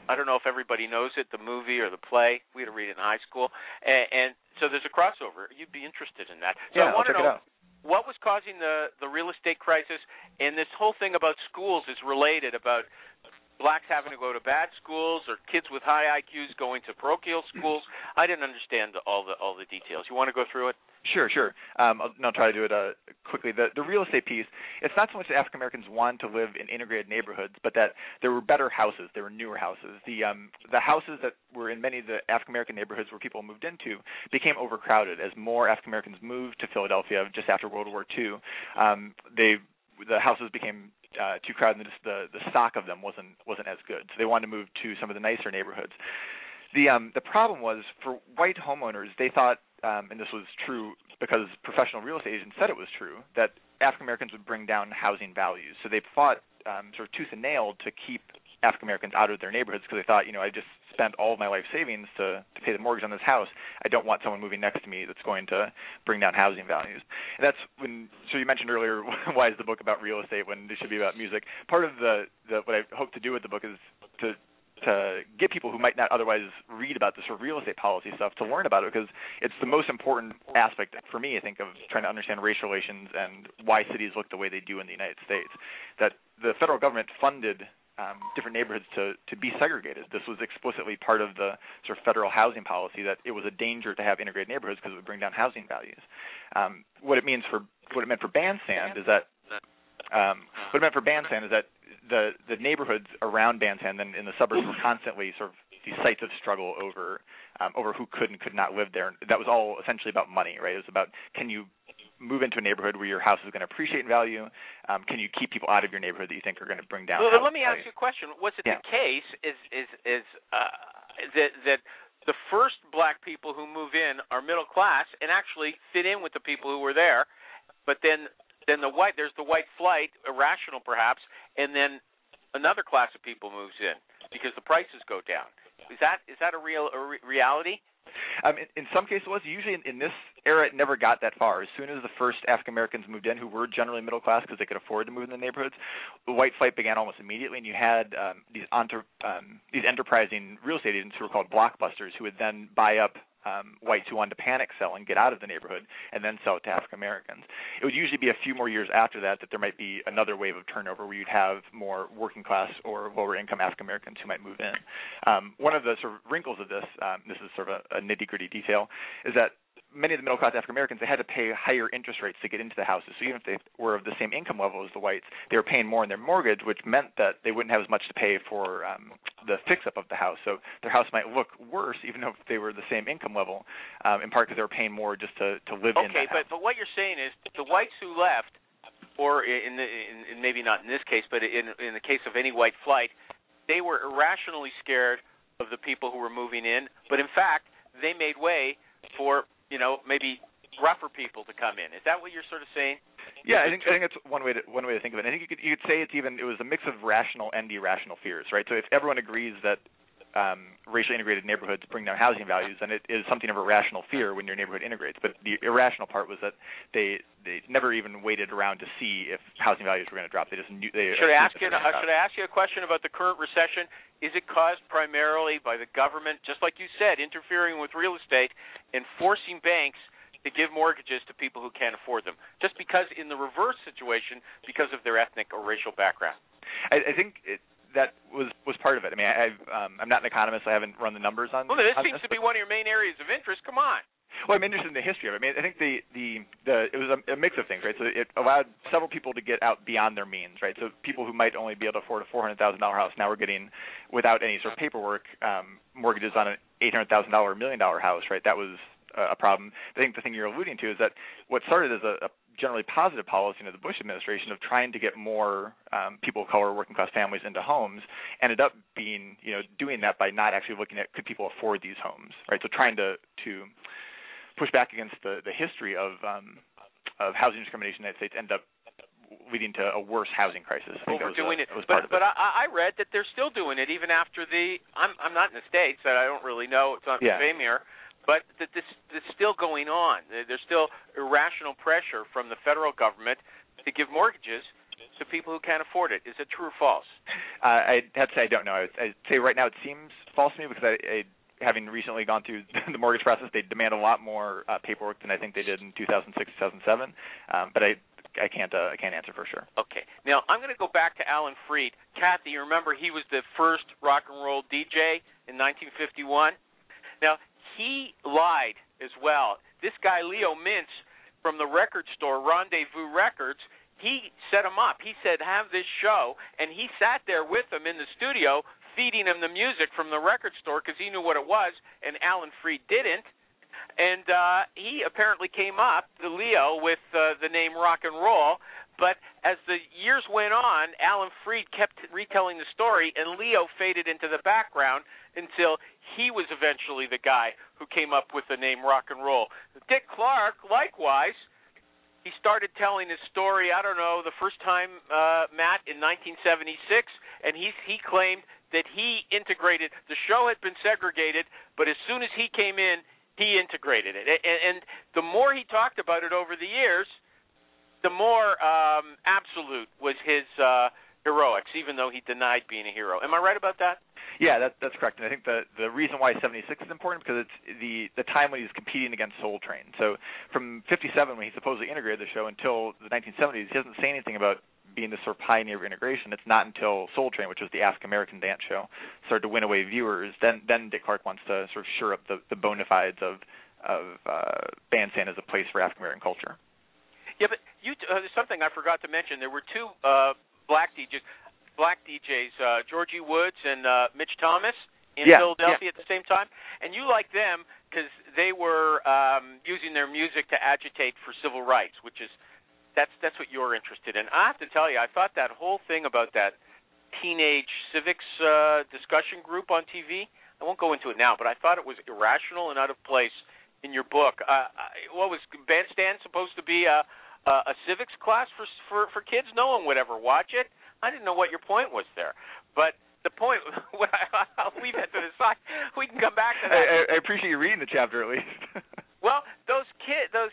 I don't know if everybody knows it, the movie or the play. We had to read it in high school. And so there's a crossover. You'd be interested in that. So Yeah, I want I'll to check it know out. what was causing the real estate crisis, and this whole thing about schools is related about blacks having to go to bad schools or kids with high IQs going to parochial schools. I didn't understand all the details. You want to go through it? Sure. I'll try to do it quickly. The real estate piece, it's not so much that African Americans wanted to live in integrated neighborhoods, but that there were better houses, there were newer houses. The houses that were in many of the African American neighborhoods where people moved into became overcrowded as more African Americans moved to Philadelphia just after World War II. The houses became too crowded, and just the stock of them wasn't as good. So they wanted to move to some of the nicer neighborhoods. The problem was for white homeowners, they thought, and this was true because professional real estate agents said it was true, that African Americans would bring down housing values. So they fought sort of tooth and nail to keep African Americans out of their neighborhoods because they thought, I just spent all of my life savings to pay the mortgage on this house. I don't want someone moving next to me that's going to bring down housing values. And that's so you mentioned earlier, why is the book about real estate when it should be about music? Part of what I hope to do with the book is to get people who might not otherwise read about this sort of real estate policy stuff to learn about it, because it's the most important aspect for me, I think, of trying to understand race relations and why cities look the way they do in the United States. That the federal government funded different neighborhoods to be segregated. This was explicitly part of the sort of federal housing policy, that it was a danger to have integrated neighborhoods because it would bring down housing values. What it meant for Bandstand is that the neighborhoods around Bandstand and in the suburbs were constantly sort of these sites of struggle over who could and could not live there. That was all essentially about money, right? It was about, can you move into a neighborhood where your house is going to appreciate in value? Can you keep people out of your neighborhood that you think are going to bring down? Well, let me ask you a question. Was it the case that the first black people who move in are middle class and actually fit in with the people who were there, but then there's the white flight, irrational perhaps, and then another class of people moves in because the prices go down? Is that a reality? In some cases it was. Usually in this era it never got that far. As soon as the first African Americans moved in, who were generally middle class because they could afford to move in the neighborhoods, the white flight began almost immediately, and you had these enterprising real estate agents who were called blockbusters, who would then buy up whites who wanted to panic sell and get out of the neighborhood and then sell it to African Americans. It would usually be a few more years after that there might be another wave of turnover where you'd have more working class or lower income African Americans who might move in. One of the sort of wrinkles of this is sort of a nitty-gritty detail, is that many of the middle-class African Americans, they had to pay higher interest rates to get into the houses. So even if they were of the same income level as the whites, they were paying more in their mortgage, which meant that they wouldn't have as much to pay for the fix-up of the house. So their house might look worse even though they were the same income level, in part because they were paying more just to live in that house. But what you're saying is the whites who left, or in maybe not in this case, but in the case of any white flight, they were irrationally scared of the people who were moving in, but in fact they made way for maybe rougher people to come in. Is that what you're sort of saying? Yeah, I think that's one way to think of it. I think you could say it was a mix of rational and irrational fears, right? So if everyone agrees that racially integrated neighborhoods bring down housing values, then it is something of a rational fear when your neighborhood integrates. But the irrational part was that they never even waited around to see if housing values were going to drop. They just knew. Should I ask you a question about the current recession? Is it caused primarily by the government, just like you said, interfering with real estate and forcing banks to give mortgages to people who can't afford them, just because in the reverse situation, because of their ethnic or racial background? I think that was part of it. I mean, I'm not an economist. I haven't run the numbers on. Well, this seems to be one of your main areas of interest. Come on. Well, I'm interested in the history of it. I mean, I think it was a mix of things, right? So it allowed several people to get out beyond their means, right? So people who might only be able to afford a $400,000 house now were getting, without any sort of paperwork, mortgages on an $800,000 $1 million house, right? That was a problem. I think the thing you're alluding to is that what started as a generally positive policy in the Bush administration of trying to get more people of color, working class families into homes, ended up being, doing that by not actually looking at could people afford these homes, right? So trying to push back against the history of housing discrimination in the United States ended up leading to a worse housing crisis. Overdoing it. But I read that they're still doing it even after I'm not in the States, so I don't really know. It's not the same here. But this is still going on. There's still irrational pressure from the federal government to give mortgages to people who can't afford it. Is it true or false? I'd have to say I don't know. I'd say right now it seems false to me because having recently gone through the mortgage process, they demand a lot more paperwork than I think they did in 2006, 2007. But I can't answer for sure. Okay. Now, I'm going to go back to Alan Freed. Kathy, you remember he was the first rock and roll DJ in 1951? Now, he lied as well. This guy, Leo Mintz, from the record store, Rendezvous Records, he set him up. He said, have this show, and he sat there with him in the studio feeding him the music from the record store because he knew what it was, and Alan Freed didn't. And he apparently came up, the Leo, with the name rock and roll. But as the years went on, Alan Freed kept retelling the story, and Leo faded into the background until he was eventually the guy who came up with the name rock and roll. Dick Clark, likewise, he started telling his story, I don't know, the first time, Matt, in 1976, and he claimed that he integrated. The show had been segregated, but as soon as he came in, he integrated it. And the more he talked about it over the years, the more absolute was his heroics, even though he denied being a hero. Am I right about that? Yeah, that's correct. And I think the reason why 76 is important because it's the time when he's competing against Soul Train. So from 57, when he supposedly integrated the show, until the 1970s, he doesn't say anything about being the sort of pioneer of integration. It's not until Soul Train, which was the African-American dance show, started to win away viewers, then Dick Clark wants to sort of shore up the bona fides of Bandstand as a place for African-American culture. Yeah, but there's something I forgot to mention. There were two black DJs, Georgie Woods and Mitch Thomas in Philadelphia at the same time. And you like them because they were using their music to agitate for civil rights, which is that's what you're interested in. I have to tell you, I thought that whole thing about that teenage civics discussion group on TV, I won't go into it now, but I thought it was irrational and out of place in your book. What was Bandstand supposed to be a civics class for kids? No one would ever watch it. I didn't know what your point was there. But the point, I'll leave that to the side. We can come back to that. I appreciate you reading the chapter at least. Well, those kids though,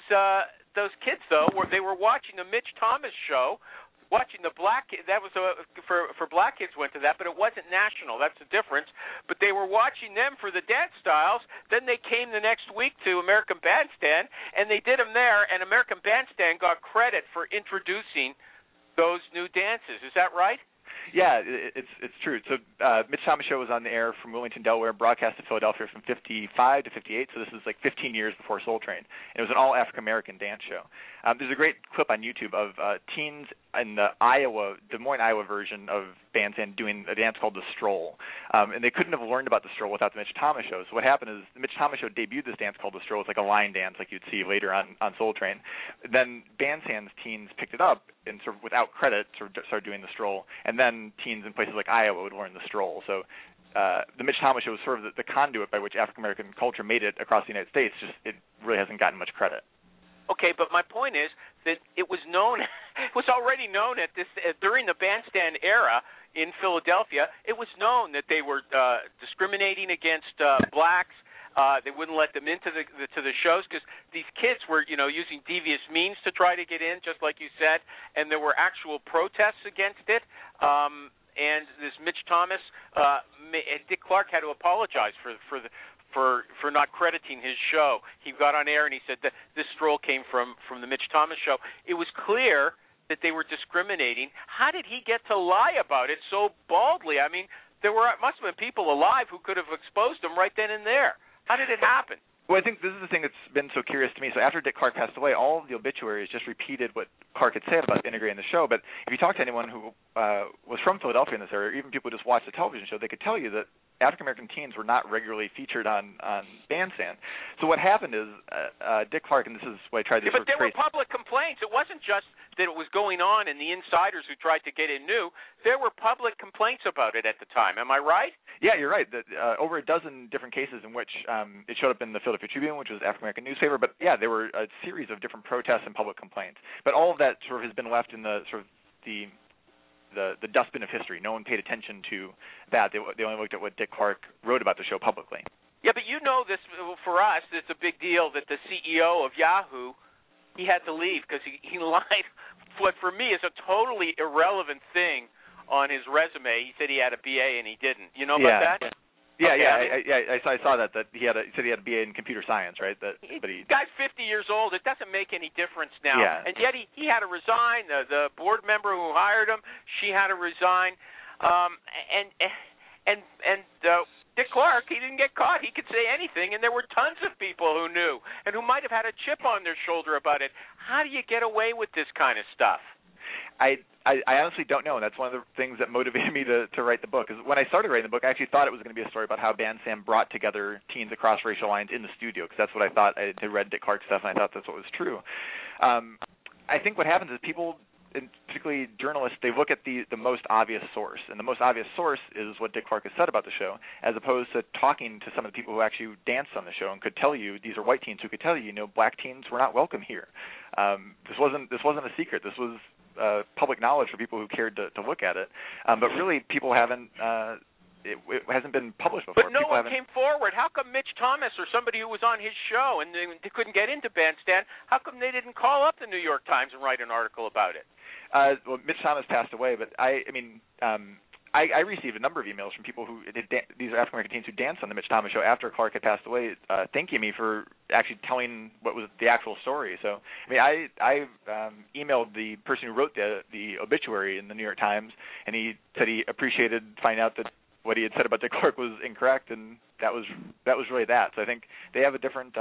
they were watching the Mitch Thomas show, watching the black. That was for black kids went to that, but it wasn't national. That's the difference. But they were watching them for the dance styles. Then they came the next week to American Bandstand, and they did them there. And American Bandstand got credit for introducing those new dances. Is that right? Yeah, it's true. So Mitch Thomas show was on the air from Wilmington, Delaware, broadcast to Philadelphia from 55 to 58, so this is like 15 years before Soul Train. And it was an all-African-American dance show. There's a great clip on YouTube of teens in the Des Moines, Iowa version of Bandstand doing a dance called the Stroll. And they couldn't have learned about the Stroll without the Mitch Thomas show. So what happened is the Mitch Thomas show debuted this dance called the Stroll. It's like a line dance like you'd see later on Soul Train. Then Bandstand's teens picked it up and sort of without credit sort of started doing the Stroll. And then teens in places like Iowa would learn the Stroll. So the Mitch Thomas show was sort of the conduit by which African-American culture made it across the United States. Just it really hasn't gotten much credit. Okay, but my point is that it was known, it was already known at this during the Bandstand era in Philadelphia. It was known that they were discriminating against blacks. They wouldn't let them into the shows because these kids were, using devious means to try to get in, just like you said, and there were actual protests against it. And this Mitch Thomas, Dick Clark had to apologize for not crediting his show. He got on air and he said that this Stroll came from the Mitch Thomas show. It was clear that they were discriminating. How did he get to lie about it so baldly? I mean, there must have been people alive who could have exposed him right then and there. How did it happen? Well, I think this is the thing that's been so curious to me. So after Dick Clark passed away, all of the obituaries just repeated what Clark had said about integrating the show. But if you talk to anyone who was from Philadelphia in this area, or even people who just watched the television show, they could tell you that African-American teens were not regularly featured on Bandstand. So what happened is Dick Clark, and this is what I tried to but there were public complaints. It wasn't just that it was going on and the insiders who tried to get in knew. There were public complaints about it at the time. Am I right? Yeah, you're right. Over a dozen different cases in which it showed up in the Philadelphia Tribune, which was an African-American newspaper. But, yeah, there were a series of different protests and public complaints. But all of that sort of has been left in the sort of the dustbin of history. No one paid attention to that. They only looked at what Dick Clark wrote about the show publicly. Yeah, but this, for us, it's a big deal that the CEO of Yahoo he had to leave because he lied what for me is a totally irrelevant thing on his resume. He said he had a BA and he didn't. You know about that? Yeah, okay, I saw that he said he had a BA in computer science, right? But guy's 50 years old. It doesn't make any difference now. Yeah. And yet he had to resign. The board member who hired him, she had to resign. Dick Clark, he didn't get caught. He could say anything, and there were tons of people who knew and who might have had a chip on their shoulder about it. How do you get away with this kind of stuff? I honestly don't know, and that's one of the things that motivated me to write the book. Is when I started writing the book, I actually thought it was going to be a story about how Bandstand brought together teens across racial lines in the studio, because that's what I thought. I had read Dick Clark stuff, and I thought that's what was true. I think what happens is people, and particularly journalists, they look at the most obvious source, and the most obvious source is what Dick Clark has said about the show, as opposed to talking to some of the people who actually danced on the show and could tell you, these are white teens who could tell you, black teens were not welcome here. This wasn't a secret. This was public knowledge for people who cared to look at it. But really, people haven't. It hasn't been published before. But no one came forward. How come Mitch Thomas or somebody who was on his show and they couldn't get into Bandstand, how come they didn't call up the New York Times and write an article about it? Well, Mitch Thomas passed away, but I received a number of emails from people who these are African American teens who danced on the Mitch Thomas show after Clark had passed away, thanking me for actually telling what was the actual story. So, I emailed the person who wrote the obituary in the New York Times, and he said he appreciated finding out that what he had said about Dick Clark was incorrect, and that was really that. So I think they have a different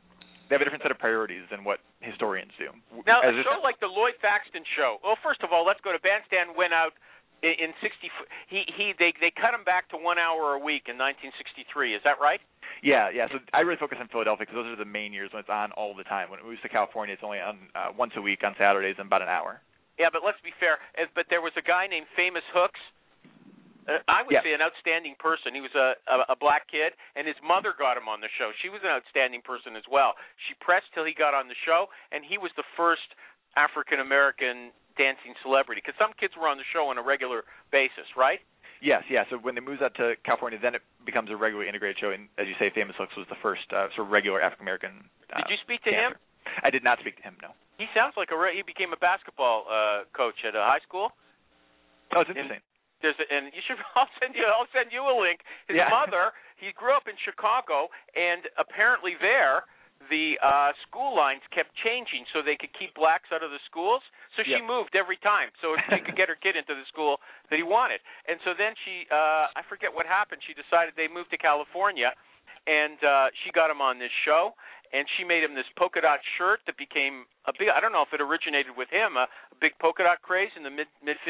set of priorities than what historians do. Now, a show like the Lloyd Thaxton show. Well, first of all, let's go to Bandstand. Went out in 60. They cut him back to 1 hour a week in 1963. Is that right? Yeah. So I really focus on Philadelphia because those are the main years when it's on all the time. When it moves to California, it's only on once a week on Saturdays and about an hour. Yeah, but let's be fair. But there was a guy named Famous Hooks. I would say an outstanding person. He was a black kid, and his mother got him on the show. She was an outstanding person as well. She pressed till he got on the show, and he was the first African-American dancing celebrity, because some kids were on the show on a regular basis, right? Yes. So when they moved out to California, then it becomes a regularly integrated show, and as you say, Famous Hooks was the first sort of regular African-American Did you speak to him? I did not speak to him, no. He sounds like he became a basketball coach at a high school. Oh, it's interesting. And you should. I'll send you a link. His mother. He grew up in Chicago, and apparently there, the school lines kept changing so they could keep blacks out of the schools. So she moved every time so she could get her kid into the school that he wanted. And so then she, I forget what happened. She decided they moved to California, and she got him on this show. And she made him this polka dot shirt that became a big. I don't know if it originated with him, a big polka dot craze in the mid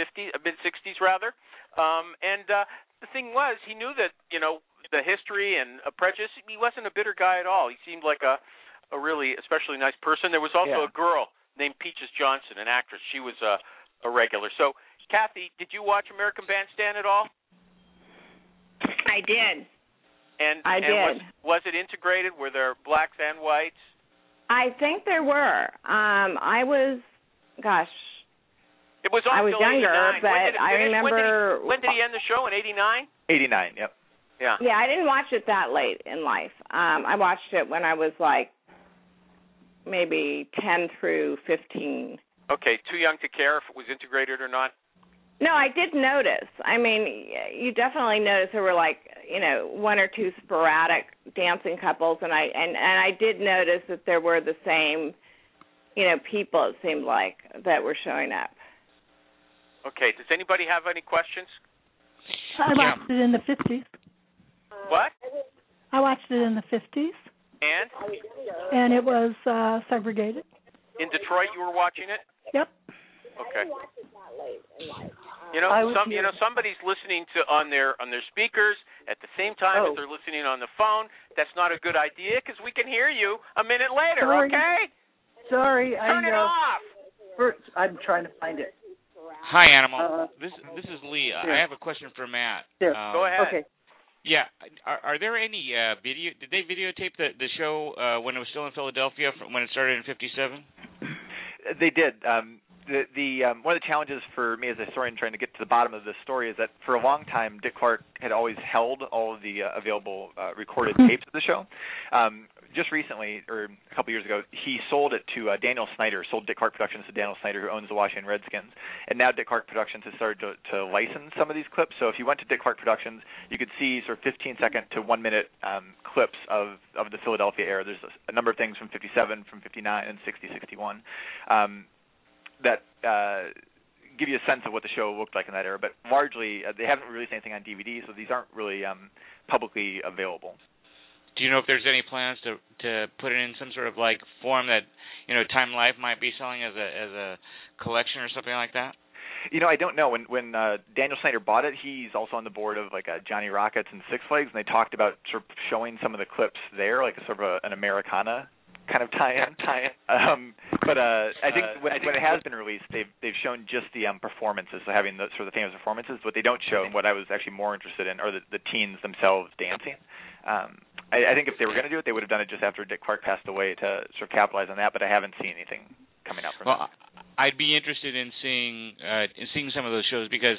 60s rather. And the thing was, he knew that the history and a prejudice. He wasn't a bitter guy at all. He seemed like a really especially nice person. There was also a girl named Peaches Johnson, an actress. She was a regular. So, Kathy, did you watch American Bandstand at all? I did. And I did. Was it integrated? Were there blacks and whites? I think there were. I was It was on I was till younger, 89. but I remember. When did he end the show? In 89? 89. Yep. Yeah. Yeah, I didn't watch it that late in life. I watched it when I was like maybe 10 through 15. Okay, too young to care if it was integrated or not? No, I did notice. I mean, you definitely notice there were like, one or two sporadic dancing couples, and I did notice that there were the same, people, it seemed like, that were showing up. Okay, does anybody have any questions? I watched it in the 50s. What? I watched it in the 50s. And? And it was segregated. In Detroit you were watching it? Yep. Okay. Somebody's listening on their speakers at the same time as they're listening on the phone. That's not a good idea because we can hear you a minute later. Sorry. Okay? Sorry, Turn it off. I'm trying to find it. Hi, Animal. This is Lee. I have a question for Matt. Go ahead. Okay. Yeah. Are there any video? Did they videotape the show when it was still in Philadelphia when it started in '57? They did. the one of the challenges for me as a historian trying to get to the bottom of this story is that for a long time Dick Clark had always held all of the available recorded tapes of the show. Just recently, or a couple years ago, he sold it to Daniel Snyder, sold Dick Clark Productions to Daniel Snyder, who owns the Washington Redskins. And now Dick Clark Productions has started to license some of these clips. So if you went to Dick Clark Productions, you could see sort of 15-second to 1-minute clips of the Philadelphia era. There's a number of things from 57, from 59, and 60, 61 that give you a sense of what the show looked like in that era. But largely, they haven't released anything on DVD, so these aren't really publicly available. Do you know if there's any plans to put it in some sort of like form that Time Life might be selling as a collection or something like that? I don't know. When Daniel Snyder bought it, he's also on the board of like Johnny Rockets and Six Flags, and they talked about sort of showing some of the clips there, like a sort of an Americana kind of tie-in. But I think when it has been released, they've shown just the performances, so having the sort of the famous performances. What they don't show, and what I was actually more interested in, are the teens themselves dancing. I think if they were going to do it, they would have done it just after Dick Clark passed away to sort of capitalize on that. But I haven't seen anything coming out from it. I'd be interested in seeing some of those shows because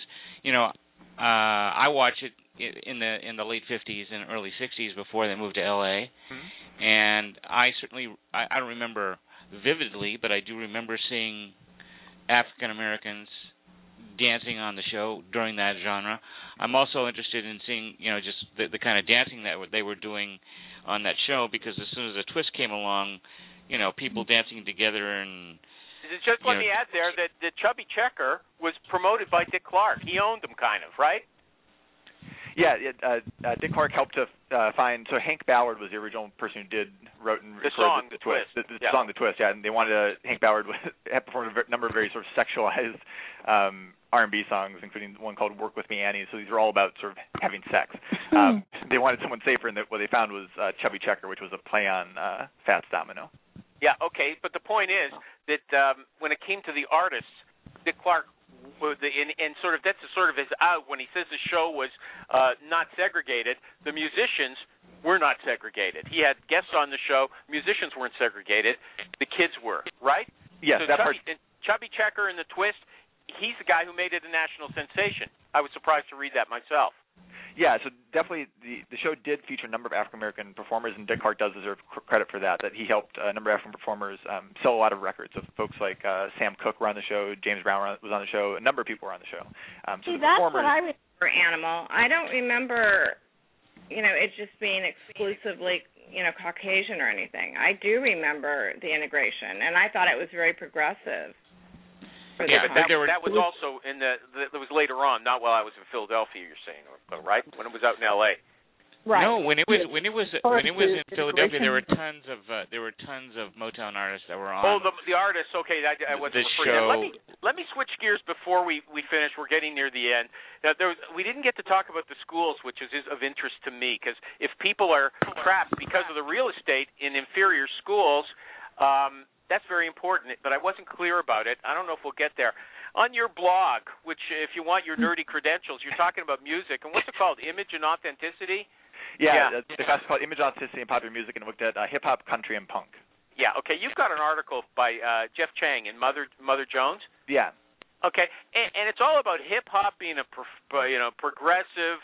I watched it in the late 50s and early 60s before they moved to L.A. Mm-hmm. And I don't remember vividly, but I do remember seeing African Americans dancing on the show during that genre. I'm also interested in seeing, just the kind of dancing that they were doing on that show, because as soon as the twist came along, people dancing together and... Just let me add there that the Chubby Checker was promoted by Dick Clark. He owned them, kind of, right? Yeah, Dick Clark helped to find. So Hank Ballard was the original person who wrote and recorded the Twist. The song, The Twist. Yeah, and they wanted Hank Ballard had performed a number of very sort of sexualized R&B songs, including one called "Work with Me, Annie." So these were all about sort of having sex. They wanted someone safer, and what they found was Chubby Checker, which was a play on Fats Domino. Yeah. Okay, but the point is that when it came to the artists, Dick Clark. And sort of that's sort of his out when he says the show was not segregated. The musicians were not segregated. He had guests on the show. Musicians weren't segregated. The kids were, right? Yes, so Chubby Checker and the Twist. He's the guy who made it a national sensation. I was surprised to read that myself. Yeah, so definitely the show did feature a number of African-American performers, and Dick Clark does deserve credit for that he helped a number of African performers sell a lot of records. So folks like Sam Cooke were on the show, James Brown was on the show, a number of people were on the show. See, that's what I remember, Animal. I don't remember, it just being exclusively, Caucasian or anything. I do remember the integration, and I thought it was very progressive. Yeah, but that was also that was later on, not while I was in Philadelphia. You're saying, right? When it was out in L.A. Right. No, when it was in Philadelphia, there were tons of Motown artists that were on. Oh, the artists. Okay, I wasn't referring to that. Let me switch gears before we finish. We're getting near the end. Now, we didn't get to talk about the schools, which is of interest to me, because if people are trapped because of the real estate in inferior schools. That's very important, but I wasn't clear about it. I don't know if we'll get there. On your blog, which if you want your nerdy credentials, you're talking about music, and what's it called, Image and Authenticity? Yeah. The class is called Image, Authenticity, and Popular Music, and looked at hip-hop, country, and punk. Yeah, okay. You've got an article by Jeff Chang and Mother Jones? Yeah. Okay, and it's all about hip-hop being a progressive,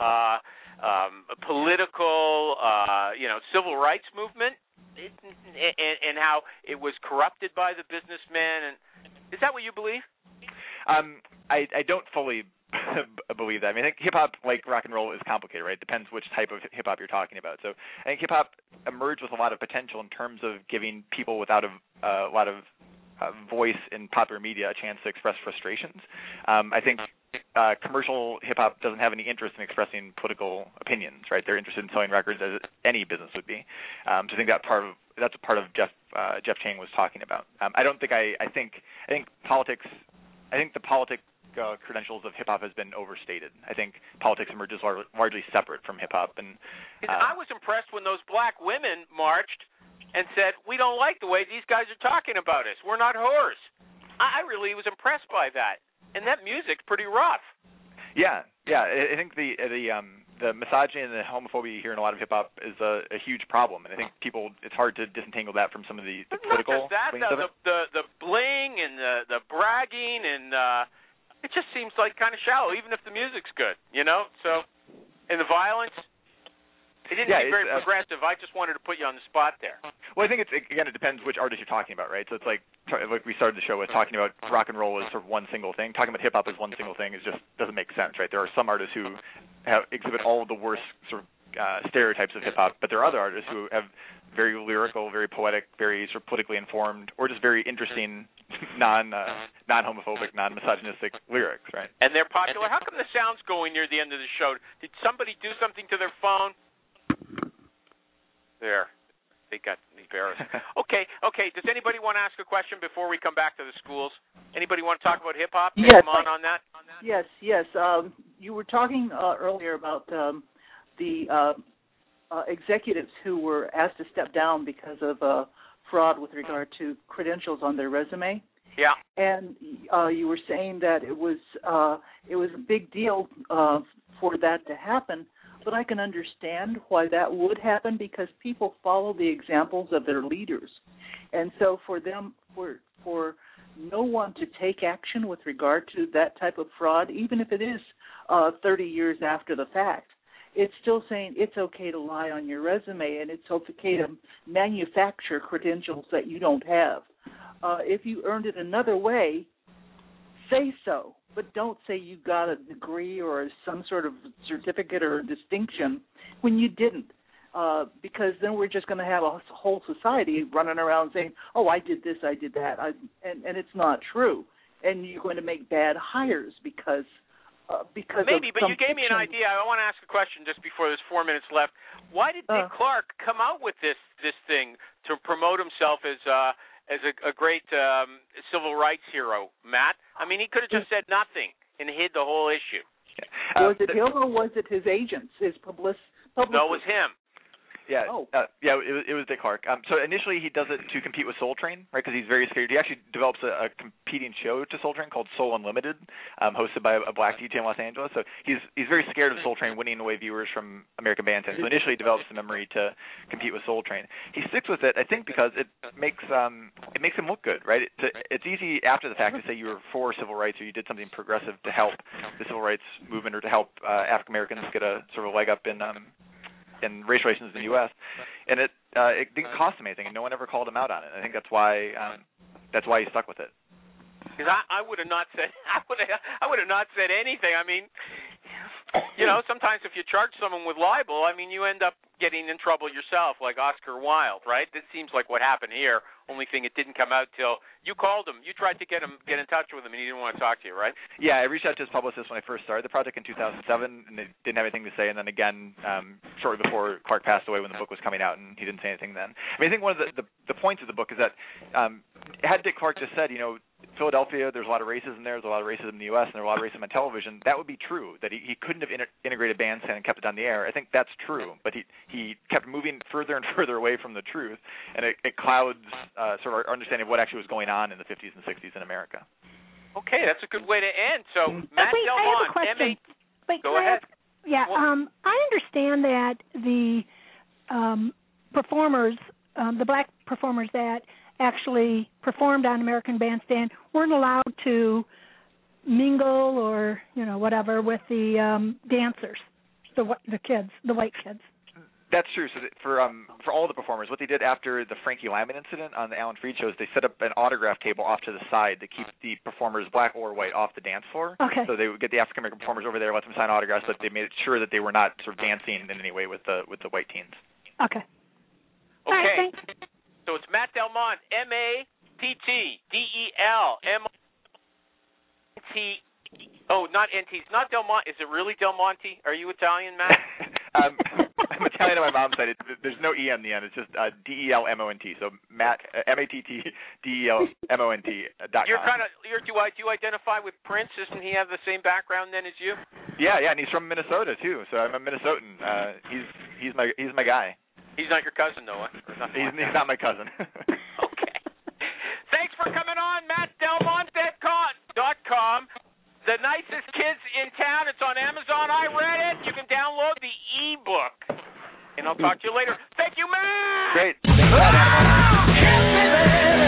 political, civil rights movement. And how it was corrupted by the businessmen, and is that what you believe? I don't fully believe that. I mean, I think hip hop, like rock and roll, is complicated, right? It depends which type of hip hop you're talking about. So I think hip hop emerged with a lot of potential in terms of giving people without a lot of voice in popular media a chance to express frustrations. I think commercial hip-hop doesn't have any interest in expressing political opinions, right? They're interested in selling records, as any business would be. So I think that's a part of Jeff Chang was talking about. I think politics. I think the politic credentials of hip-hop has been overstated. I think politics emerges largely separate from hip-hop. And I was impressed when those black women marched and said, "We don't like the way these guys are talking about us. We're not whores." I really was impressed by that. And that music's pretty rough. Yeah. I think the the misogyny and the homophobia you hear in a lot of hip hop is a huge problem, and I think it's hard to disentangle that from some of the political things of it. The bling and the bragging and it just seems like kind of shallow, even if the music's good, So, and the violence. It didn't seem very progressive. I just wanted to put you on the spot there. Well, I think it depends which artist you're talking about, right? So it's like we started the show with talking about rock and roll as sort of one single thing. Talking about hip hop as one single thing just doesn't make sense, right? There are some artists who exhibit all of the worst sort of stereotypes of hip hop, but there are other artists who have very lyrical, very poetic, very sort of politically informed, or just very interesting, non-homophobic, non-misogynistic lyrics, right? And they're popular. How come the sound's going near the end of the show? Did somebody do something to their phone? There. They got embarrassed. Okay. Does anybody want to ask a question before we come back to the schools? Anybody want to talk about hip-hop? Yes. On that? Yes. You were talking earlier about the executives who were asked to step down because of fraud with regard to credentials on their resume. Yeah. And you were saying that it was a big deal for that to happen. But I can understand why that would happen because people follow the examples of their leaders. And so for no one to take action with regard to that type of fraud, even if it is 30 years after the fact, it's still saying it's okay to lie on your resume and it's okay to manufacture credentials that you don't have. If you earned it another way, say so. But don't say you got a degree or some sort of certificate or distinction when you didn't, because then we're just going to have a whole society running around saying, oh, I did this, I did that, and it's not true. And you're going to make bad hires because maybe, but you gave me an idea. I want to ask a question just before there's 4 minutes left. Why did Dick Clark come out with this thing to promote himself as a great civil rights hero, Matt? I mean, he could have just said nothing and hid the whole issue. Was it him or was it his agents, his publicist? No, it was him. Yeah, it was Dick Clark. So initially he does it to compete with Soul Train, right? Because he's very scared. He actually develops a competing show to Soul Train called Soul Unlimited, hosted by a black DJ in Los Angeles. So he's very scared of Soul Train winning away viewers from American Bandstand. So initially he develops the memory to compete with Soul Train. He sticks with it, I think, because it makes him look good, right? It's easy after the fact to say you were for civil rights or you did something progressive to help the civil rights movement or to help African Americans get a sort of leg up in race relations in the U.S. And it didn't cost him anything, and no one ever called him out on it. I think that's why he stuck with it. Because I would have not said anything. I mean, sometimes if you charge someone with libel, I mean, you end up getting in trouble yourself, like Oscar Wilde, right? This seems like what happened here. Only thing, it didn't come out till you called him. You tried to get in touch with him, and he didn't want to talk to you, right? Yeah, I reached out to his publicist when I first started the project in 2007, and they didn't have anything to say. And then again, shortly before Clark passed away, when the book was coming out, and he didn't say anything then. I mean, I think one of the points of the book is that had Dick Clark just said, Philadelphia, there's a lot of racism there, there's a lot of racism in the U.S., and there's a lot of racism on television, that would be true, that he couldn't have integrated Bandstand and kept it on the air. I think that's true, but he kept moving further and further away from the truth, and it clouds sort of our understanding of what actually was going on in the 50s and 60s in America. Okay, that's a good way to end. So, Matt Wait, Delmont, I have a question. Go ahead. I understand that the performers, the black performers that actually performed on American Bandstand weren't allowed to mingle or whatever with the dancers, the kids, the white kids. That's true. So for all the performers, what they did after the Frankie Lyman incident on the Alan Freed shows, they set up an autograph table off to the side to keep the performers, black or white, off the dance floor. Okay. So they would get the African American performers over there, let them sign autographs, but they made sure that they were not sort of dancing in any way with the white teens. Okay. Okay. All right, thanks. So it's Matt Delmont, M-A-T-T-D-E-L-M-O-N-T. Oh, not N-T. It's not Delmont. Is it really Del Monte? Are you Italian, Matt? I'm Italian on my mom's side. There's no E on the end. It's just D-E-L-M-O-N-T. So Matt, M-A-T-T-D-E-L-M-O-N-T.com. Do you identify with Prince? Doesn't he have the same background then as you? Yeah, and he's from Minnesota too. So I'm a Minnesotan. He's my guy. He's not your cousin, though. He's not my cousin. Okay. Thanks for coming on, MattDelmont.com. The Nicest Kids in Town. It's on Amazon. I read it. You can download the ebook. And I'll talk to you later. Thank you, Matt. Great. Thanks a lot, Adam.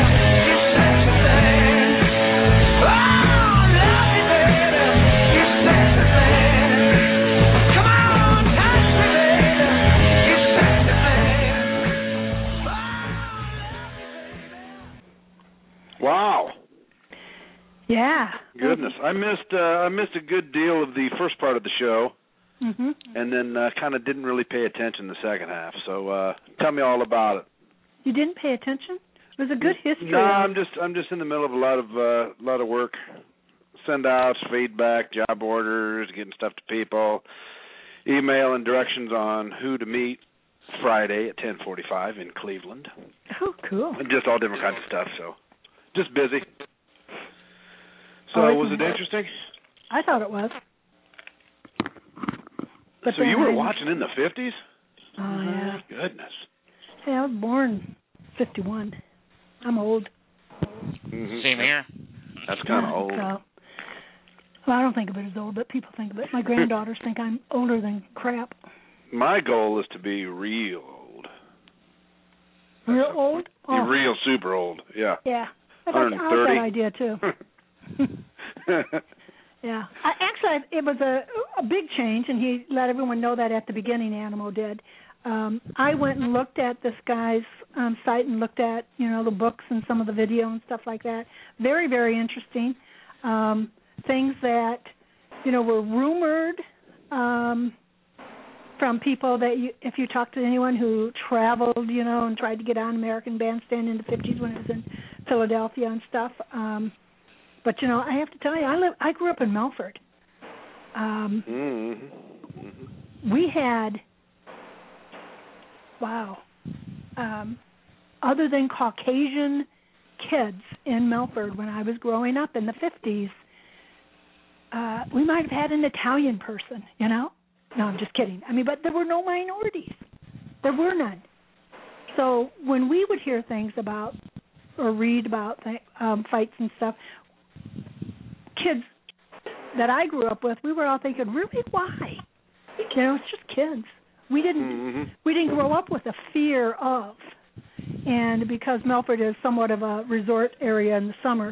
Wow. Yeah. Goodness, I missed a good deal of the first part of the show, and then kind of didn't really pay attention the second half. So tell me all about it. You didn't pay attention? It was a good history. No, I'm just in the middle of a lot of work, send outs, feedback, job orders, getting stuff to people, email and directions on who to meet Friday at 10:45 in Cleveland. Oh, cool. And just all different kinds of stuff. So just busy. So was it interesting? I thought it was. But so you were watching in the 50s? Oh, yeah. Goodness. Hey, I was born 51. I'm old. Same here. That's kind of old. So, well, I don't think of it as old, but people think of it. My granddaughters think I'm older than crap. My goal is to be real old. Real old? Oh. Be real super old, yeah. Yeah. I like that idea, too. Yeah. Actually, it was a big change, and he let everyone know that at the beginning, Animo did. I went and looked at this guy's site and looked at, the books and some of the video and stuff like that. Very, very interesting. Things that, were rumored from people that if you talk to anyone who traveled, and tried to get on American Bandstand in the 50s when it was in Philadelphia and stuff. But, I have to tell you, I grew up in Melford. We had, other than Caucasian kids in Melford when I was growing up in the 50s, we might have had an Italian person, No, I'm just kidding. But there were no minorities. There were none. So when we would hear things about or read about fights and stuff, kids that I grew up with, we were all thinking, really, why? It's just kids. We didn't grow up with a fear of. And because Melford is somewhat of a resort area in the summer,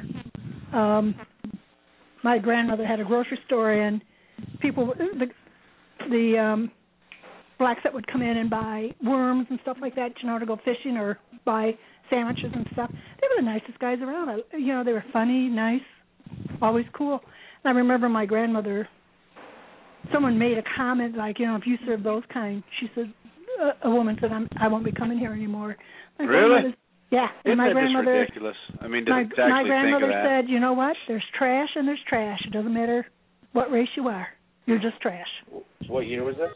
my grandmother had a grocery store, and people, the blacks that would come in and buy worms and stuff like that, to go fishing or buy sandwiches and stuff, they were the nicest guys around. They were funny, nice, always cool. And I remember my grandmother, someone made a comment like, if you serve those kind, she said, a woman said, I won't be coming here anymore. Really? Yeah. And my grandmother, ridiculous. my grandmother said, you know what? There's trash and there's trash. It doesn't matter what race you are. You're just trash. What year was this?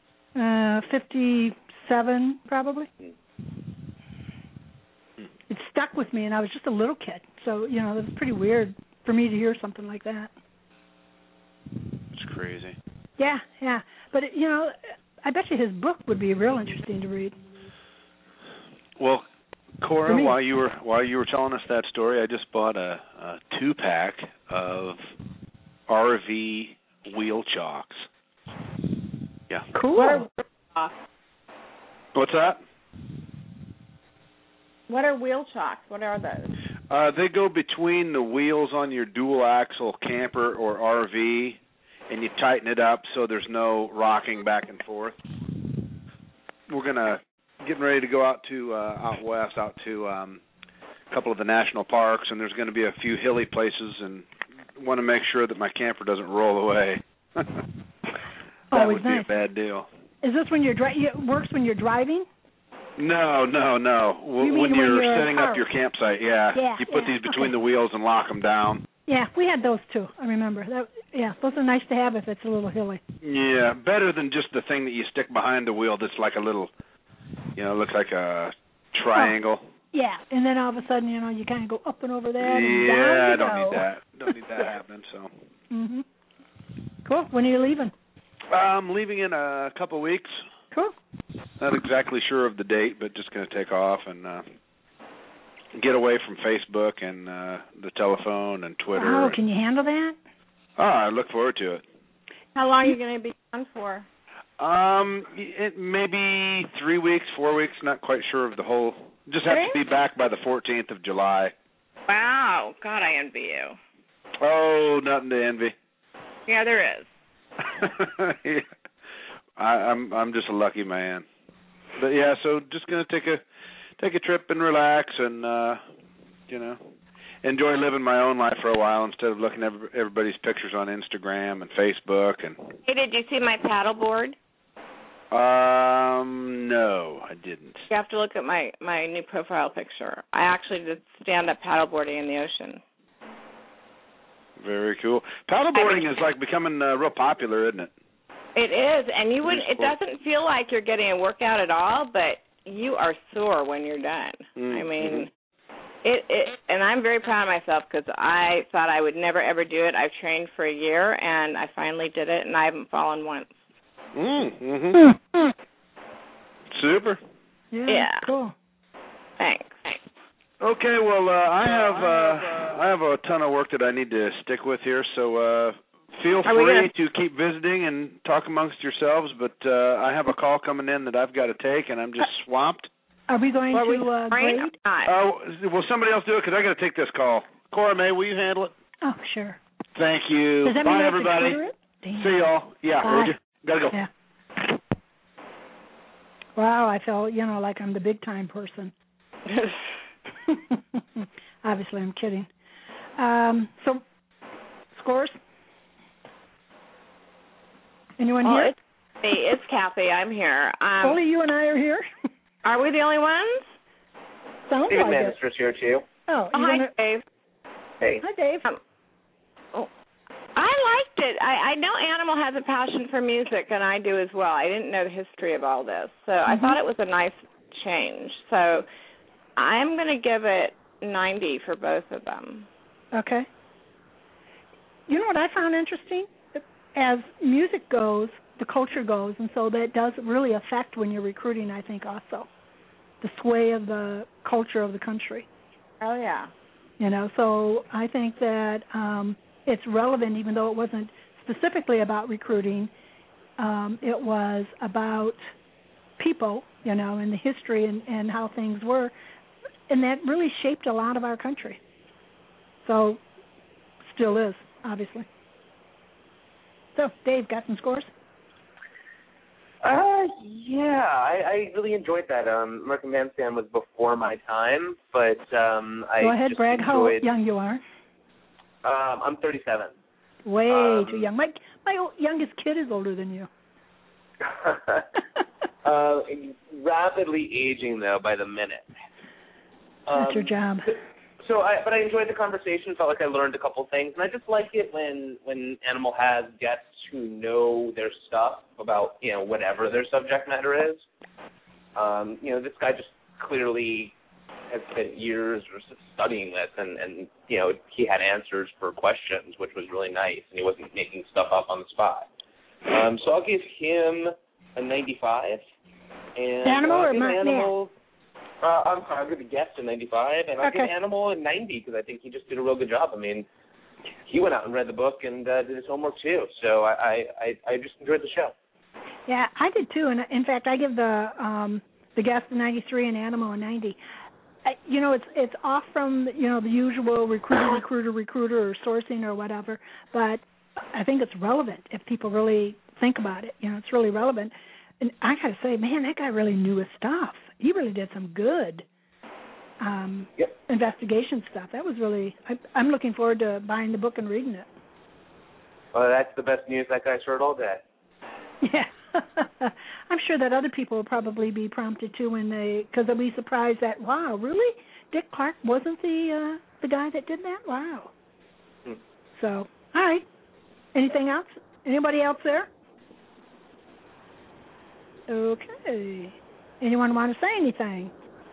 57, probably. It stuck with me, and I was just a little kid. So, it was pretty weird for me to hear something like that. It's crazy. Yeah. But, I bet you his book would be real interesting to read. Well, Cora, while you were telling us that story, I just bought a 2-pack of RV wheel chocks. Yeah. Cool. What's that? What are wheel chocks? What are those? They go between the wheels on your dual-axle camper or RV, and you tighten it up so there's no rocking back and forth. We're getting ready to go out west to a couple of the national parks, and there's going to be a few hilly places, and want to make sure that my camper doesn't roll away. That would be a bad deal. Is this when it works when you're driving? No. When you're setting up your campsite, you put these between the wheels and lock them down. Yeah, we had those too. I remember. Those are nice to have if it's a little hilly. Yeah, better than just the thing that you stick behind the wheel that's like a little, looks like a triangle. Oh, yeah, and then all of a sudden, you kind of go up and over that. Yeah, I don't need that. Don't need that happening. So. Cool. When are you leaving? I'm leaving in a couple of weeks. Cool. Not exactly sure of the date, but just going to take off and get away from Facebook and the telephone and Twitter. Oh, can you handle that? I look forward to it. How long are you going to be on for? It maybe 3 weeks, 4 weeks. Not quite sure of the whole. Just have to be back by the 14th of July. Wow, God, I envy you. Oh, nothing to envy. Yeah, there is. Yeah. I'm just a lucky man. But yeah, so just gonna take a trip and relax and enjoy living my own life for a while instead of looking at everybody's pictures on Instagram and Facebook. And hey, did you see my paddleboard? No, I didn't. You have to look at my new profile picture. I actually did stand-up paddleboarding in the ocean. Very cool. Paddleboarding is like becoming real popular, isn't it? It is, and you wouldn't. It doesn't feel like you're getting a workout at all, but you are sore when you're done. I mean, and I'm very proud of myself because I thought I would never ever do it. I've trained for a year, and I finally did it, and I haven't fallen once. Super. Yeah. Cool. Thanks. Okay, well, I have a ton of work that I need to stick with here, so feel free to keep visiting and talk amongst yourselves, but I have a call coming in that I've got to take, and I'm just swamped. Are we going to grade? Will somebody else do it? Because I got to take this call. Cora May, will you handle it? Oh, sure. Thank you. Does that Bye, mean everybody. See y'all. Yeah, gotta go. Yeah. Wow, I felt, like I'm the big-time person. Obviously, I'm kidding. So, scores? Anyone here? It's Kathy. I'm here. Only you and I are here? Are we the only ones? Sounds David like Magistrate's here, too. Oh, hi, Dave. Hey. Hi, Dave. I liked it. I know Animal has a passion for music, and I do as well. I didn't know the history of all this, so I thought it was a nice change. So I'm going to give it 90 for both of them. Okay. You know what I found interesting? As music goes, the culture goes, and so that does really affect when you're recruiting, I think, also. The sway of the culture of the country. Oh, yeah. So I think that it's relevant, even though it wasn't specifically about recruiting. It was about people, and the history and how things were. And that really shaped a lot of our country. So, still is, obviously. So, Dave, got some scores? Yeah, I really enjoyed that. American Bandstand was before my time, but I go ahead, just brag enjoyed... how young you are. I'm 37. Way too young. My youngest kid is older than you. Rapidly aging, though, by the minute. That's your job. But I enjoyed the conversation. Felt like I learned a couple things, and I just like it when Animal has guests who know their stuff about whatever their subject matter is. This guy just clearly has spent years studying this, and he had answers for questions, which was really nice, and he wasn't making stuff up on the spot. So I'll give him a 95. And Animal or Animal? I'm sorry, I'll give the guest a 95, and I'll give Animal a 90 because I think he just did a real good job. I mean, he went out and read the book and did his homework too. So I just enjoyed the show. Yeah, I did too. And in fact, I give the guest a 93 and Animal a 90. It's off from the usual recruiter or sourcing or whatever, but I think it's relevant if people really think about it. It's really relevant. And I got to say, man, that guy really knew his stuff. He really did some good investigation stuff. That was really, I'm looking forward to buying the book and reading it. Well, that's the best news that guy's heard all day. Yeah. I'm sure that other people will probably be prompted too because they'll be surprised that, wow, really? Dick Clark wasn't the guy that did that? Wow. So, all right. Anything else? Anybody else there? Okay. Anyone want to say anything?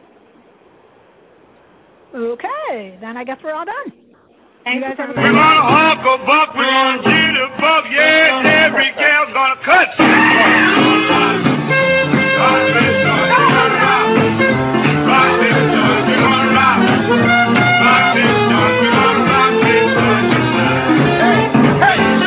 Okay. Then I guess we're all done. You guys have a We're gonna hawk a buck, we're gonna cheat a buck, yeah, every gal's gonna cut. Hey!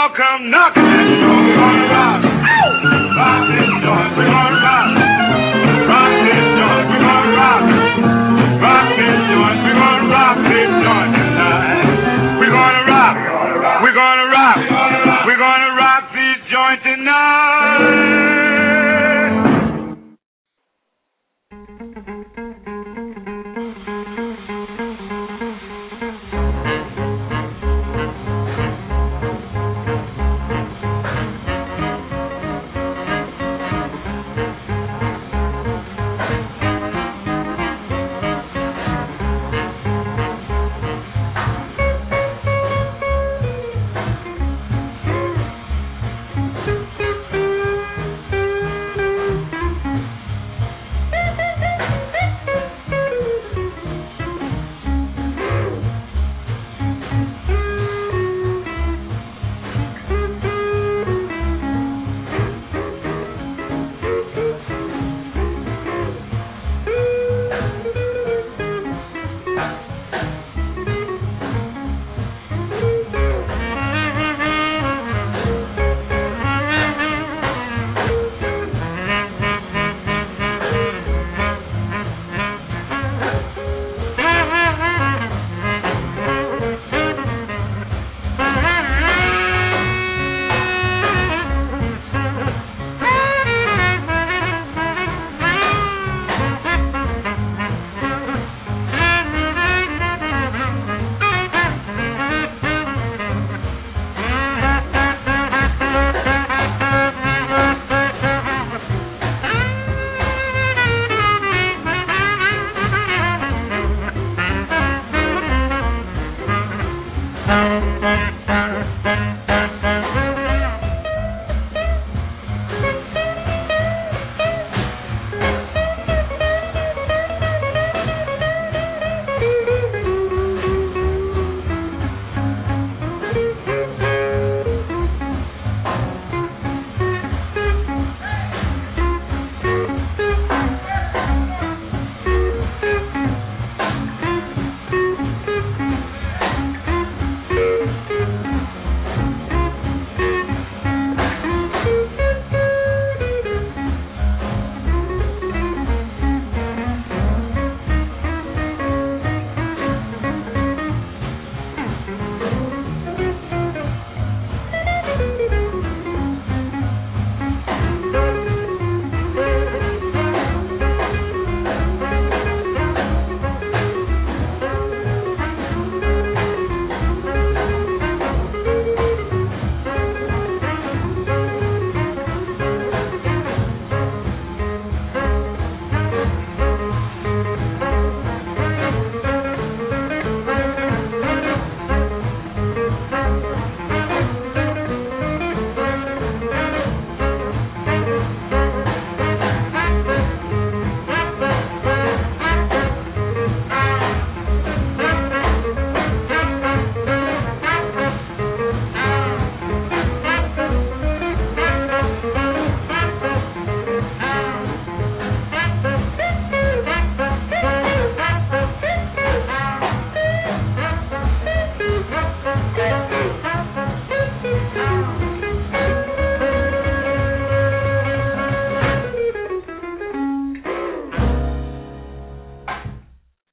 come knocking at the door, gonna rock. Rock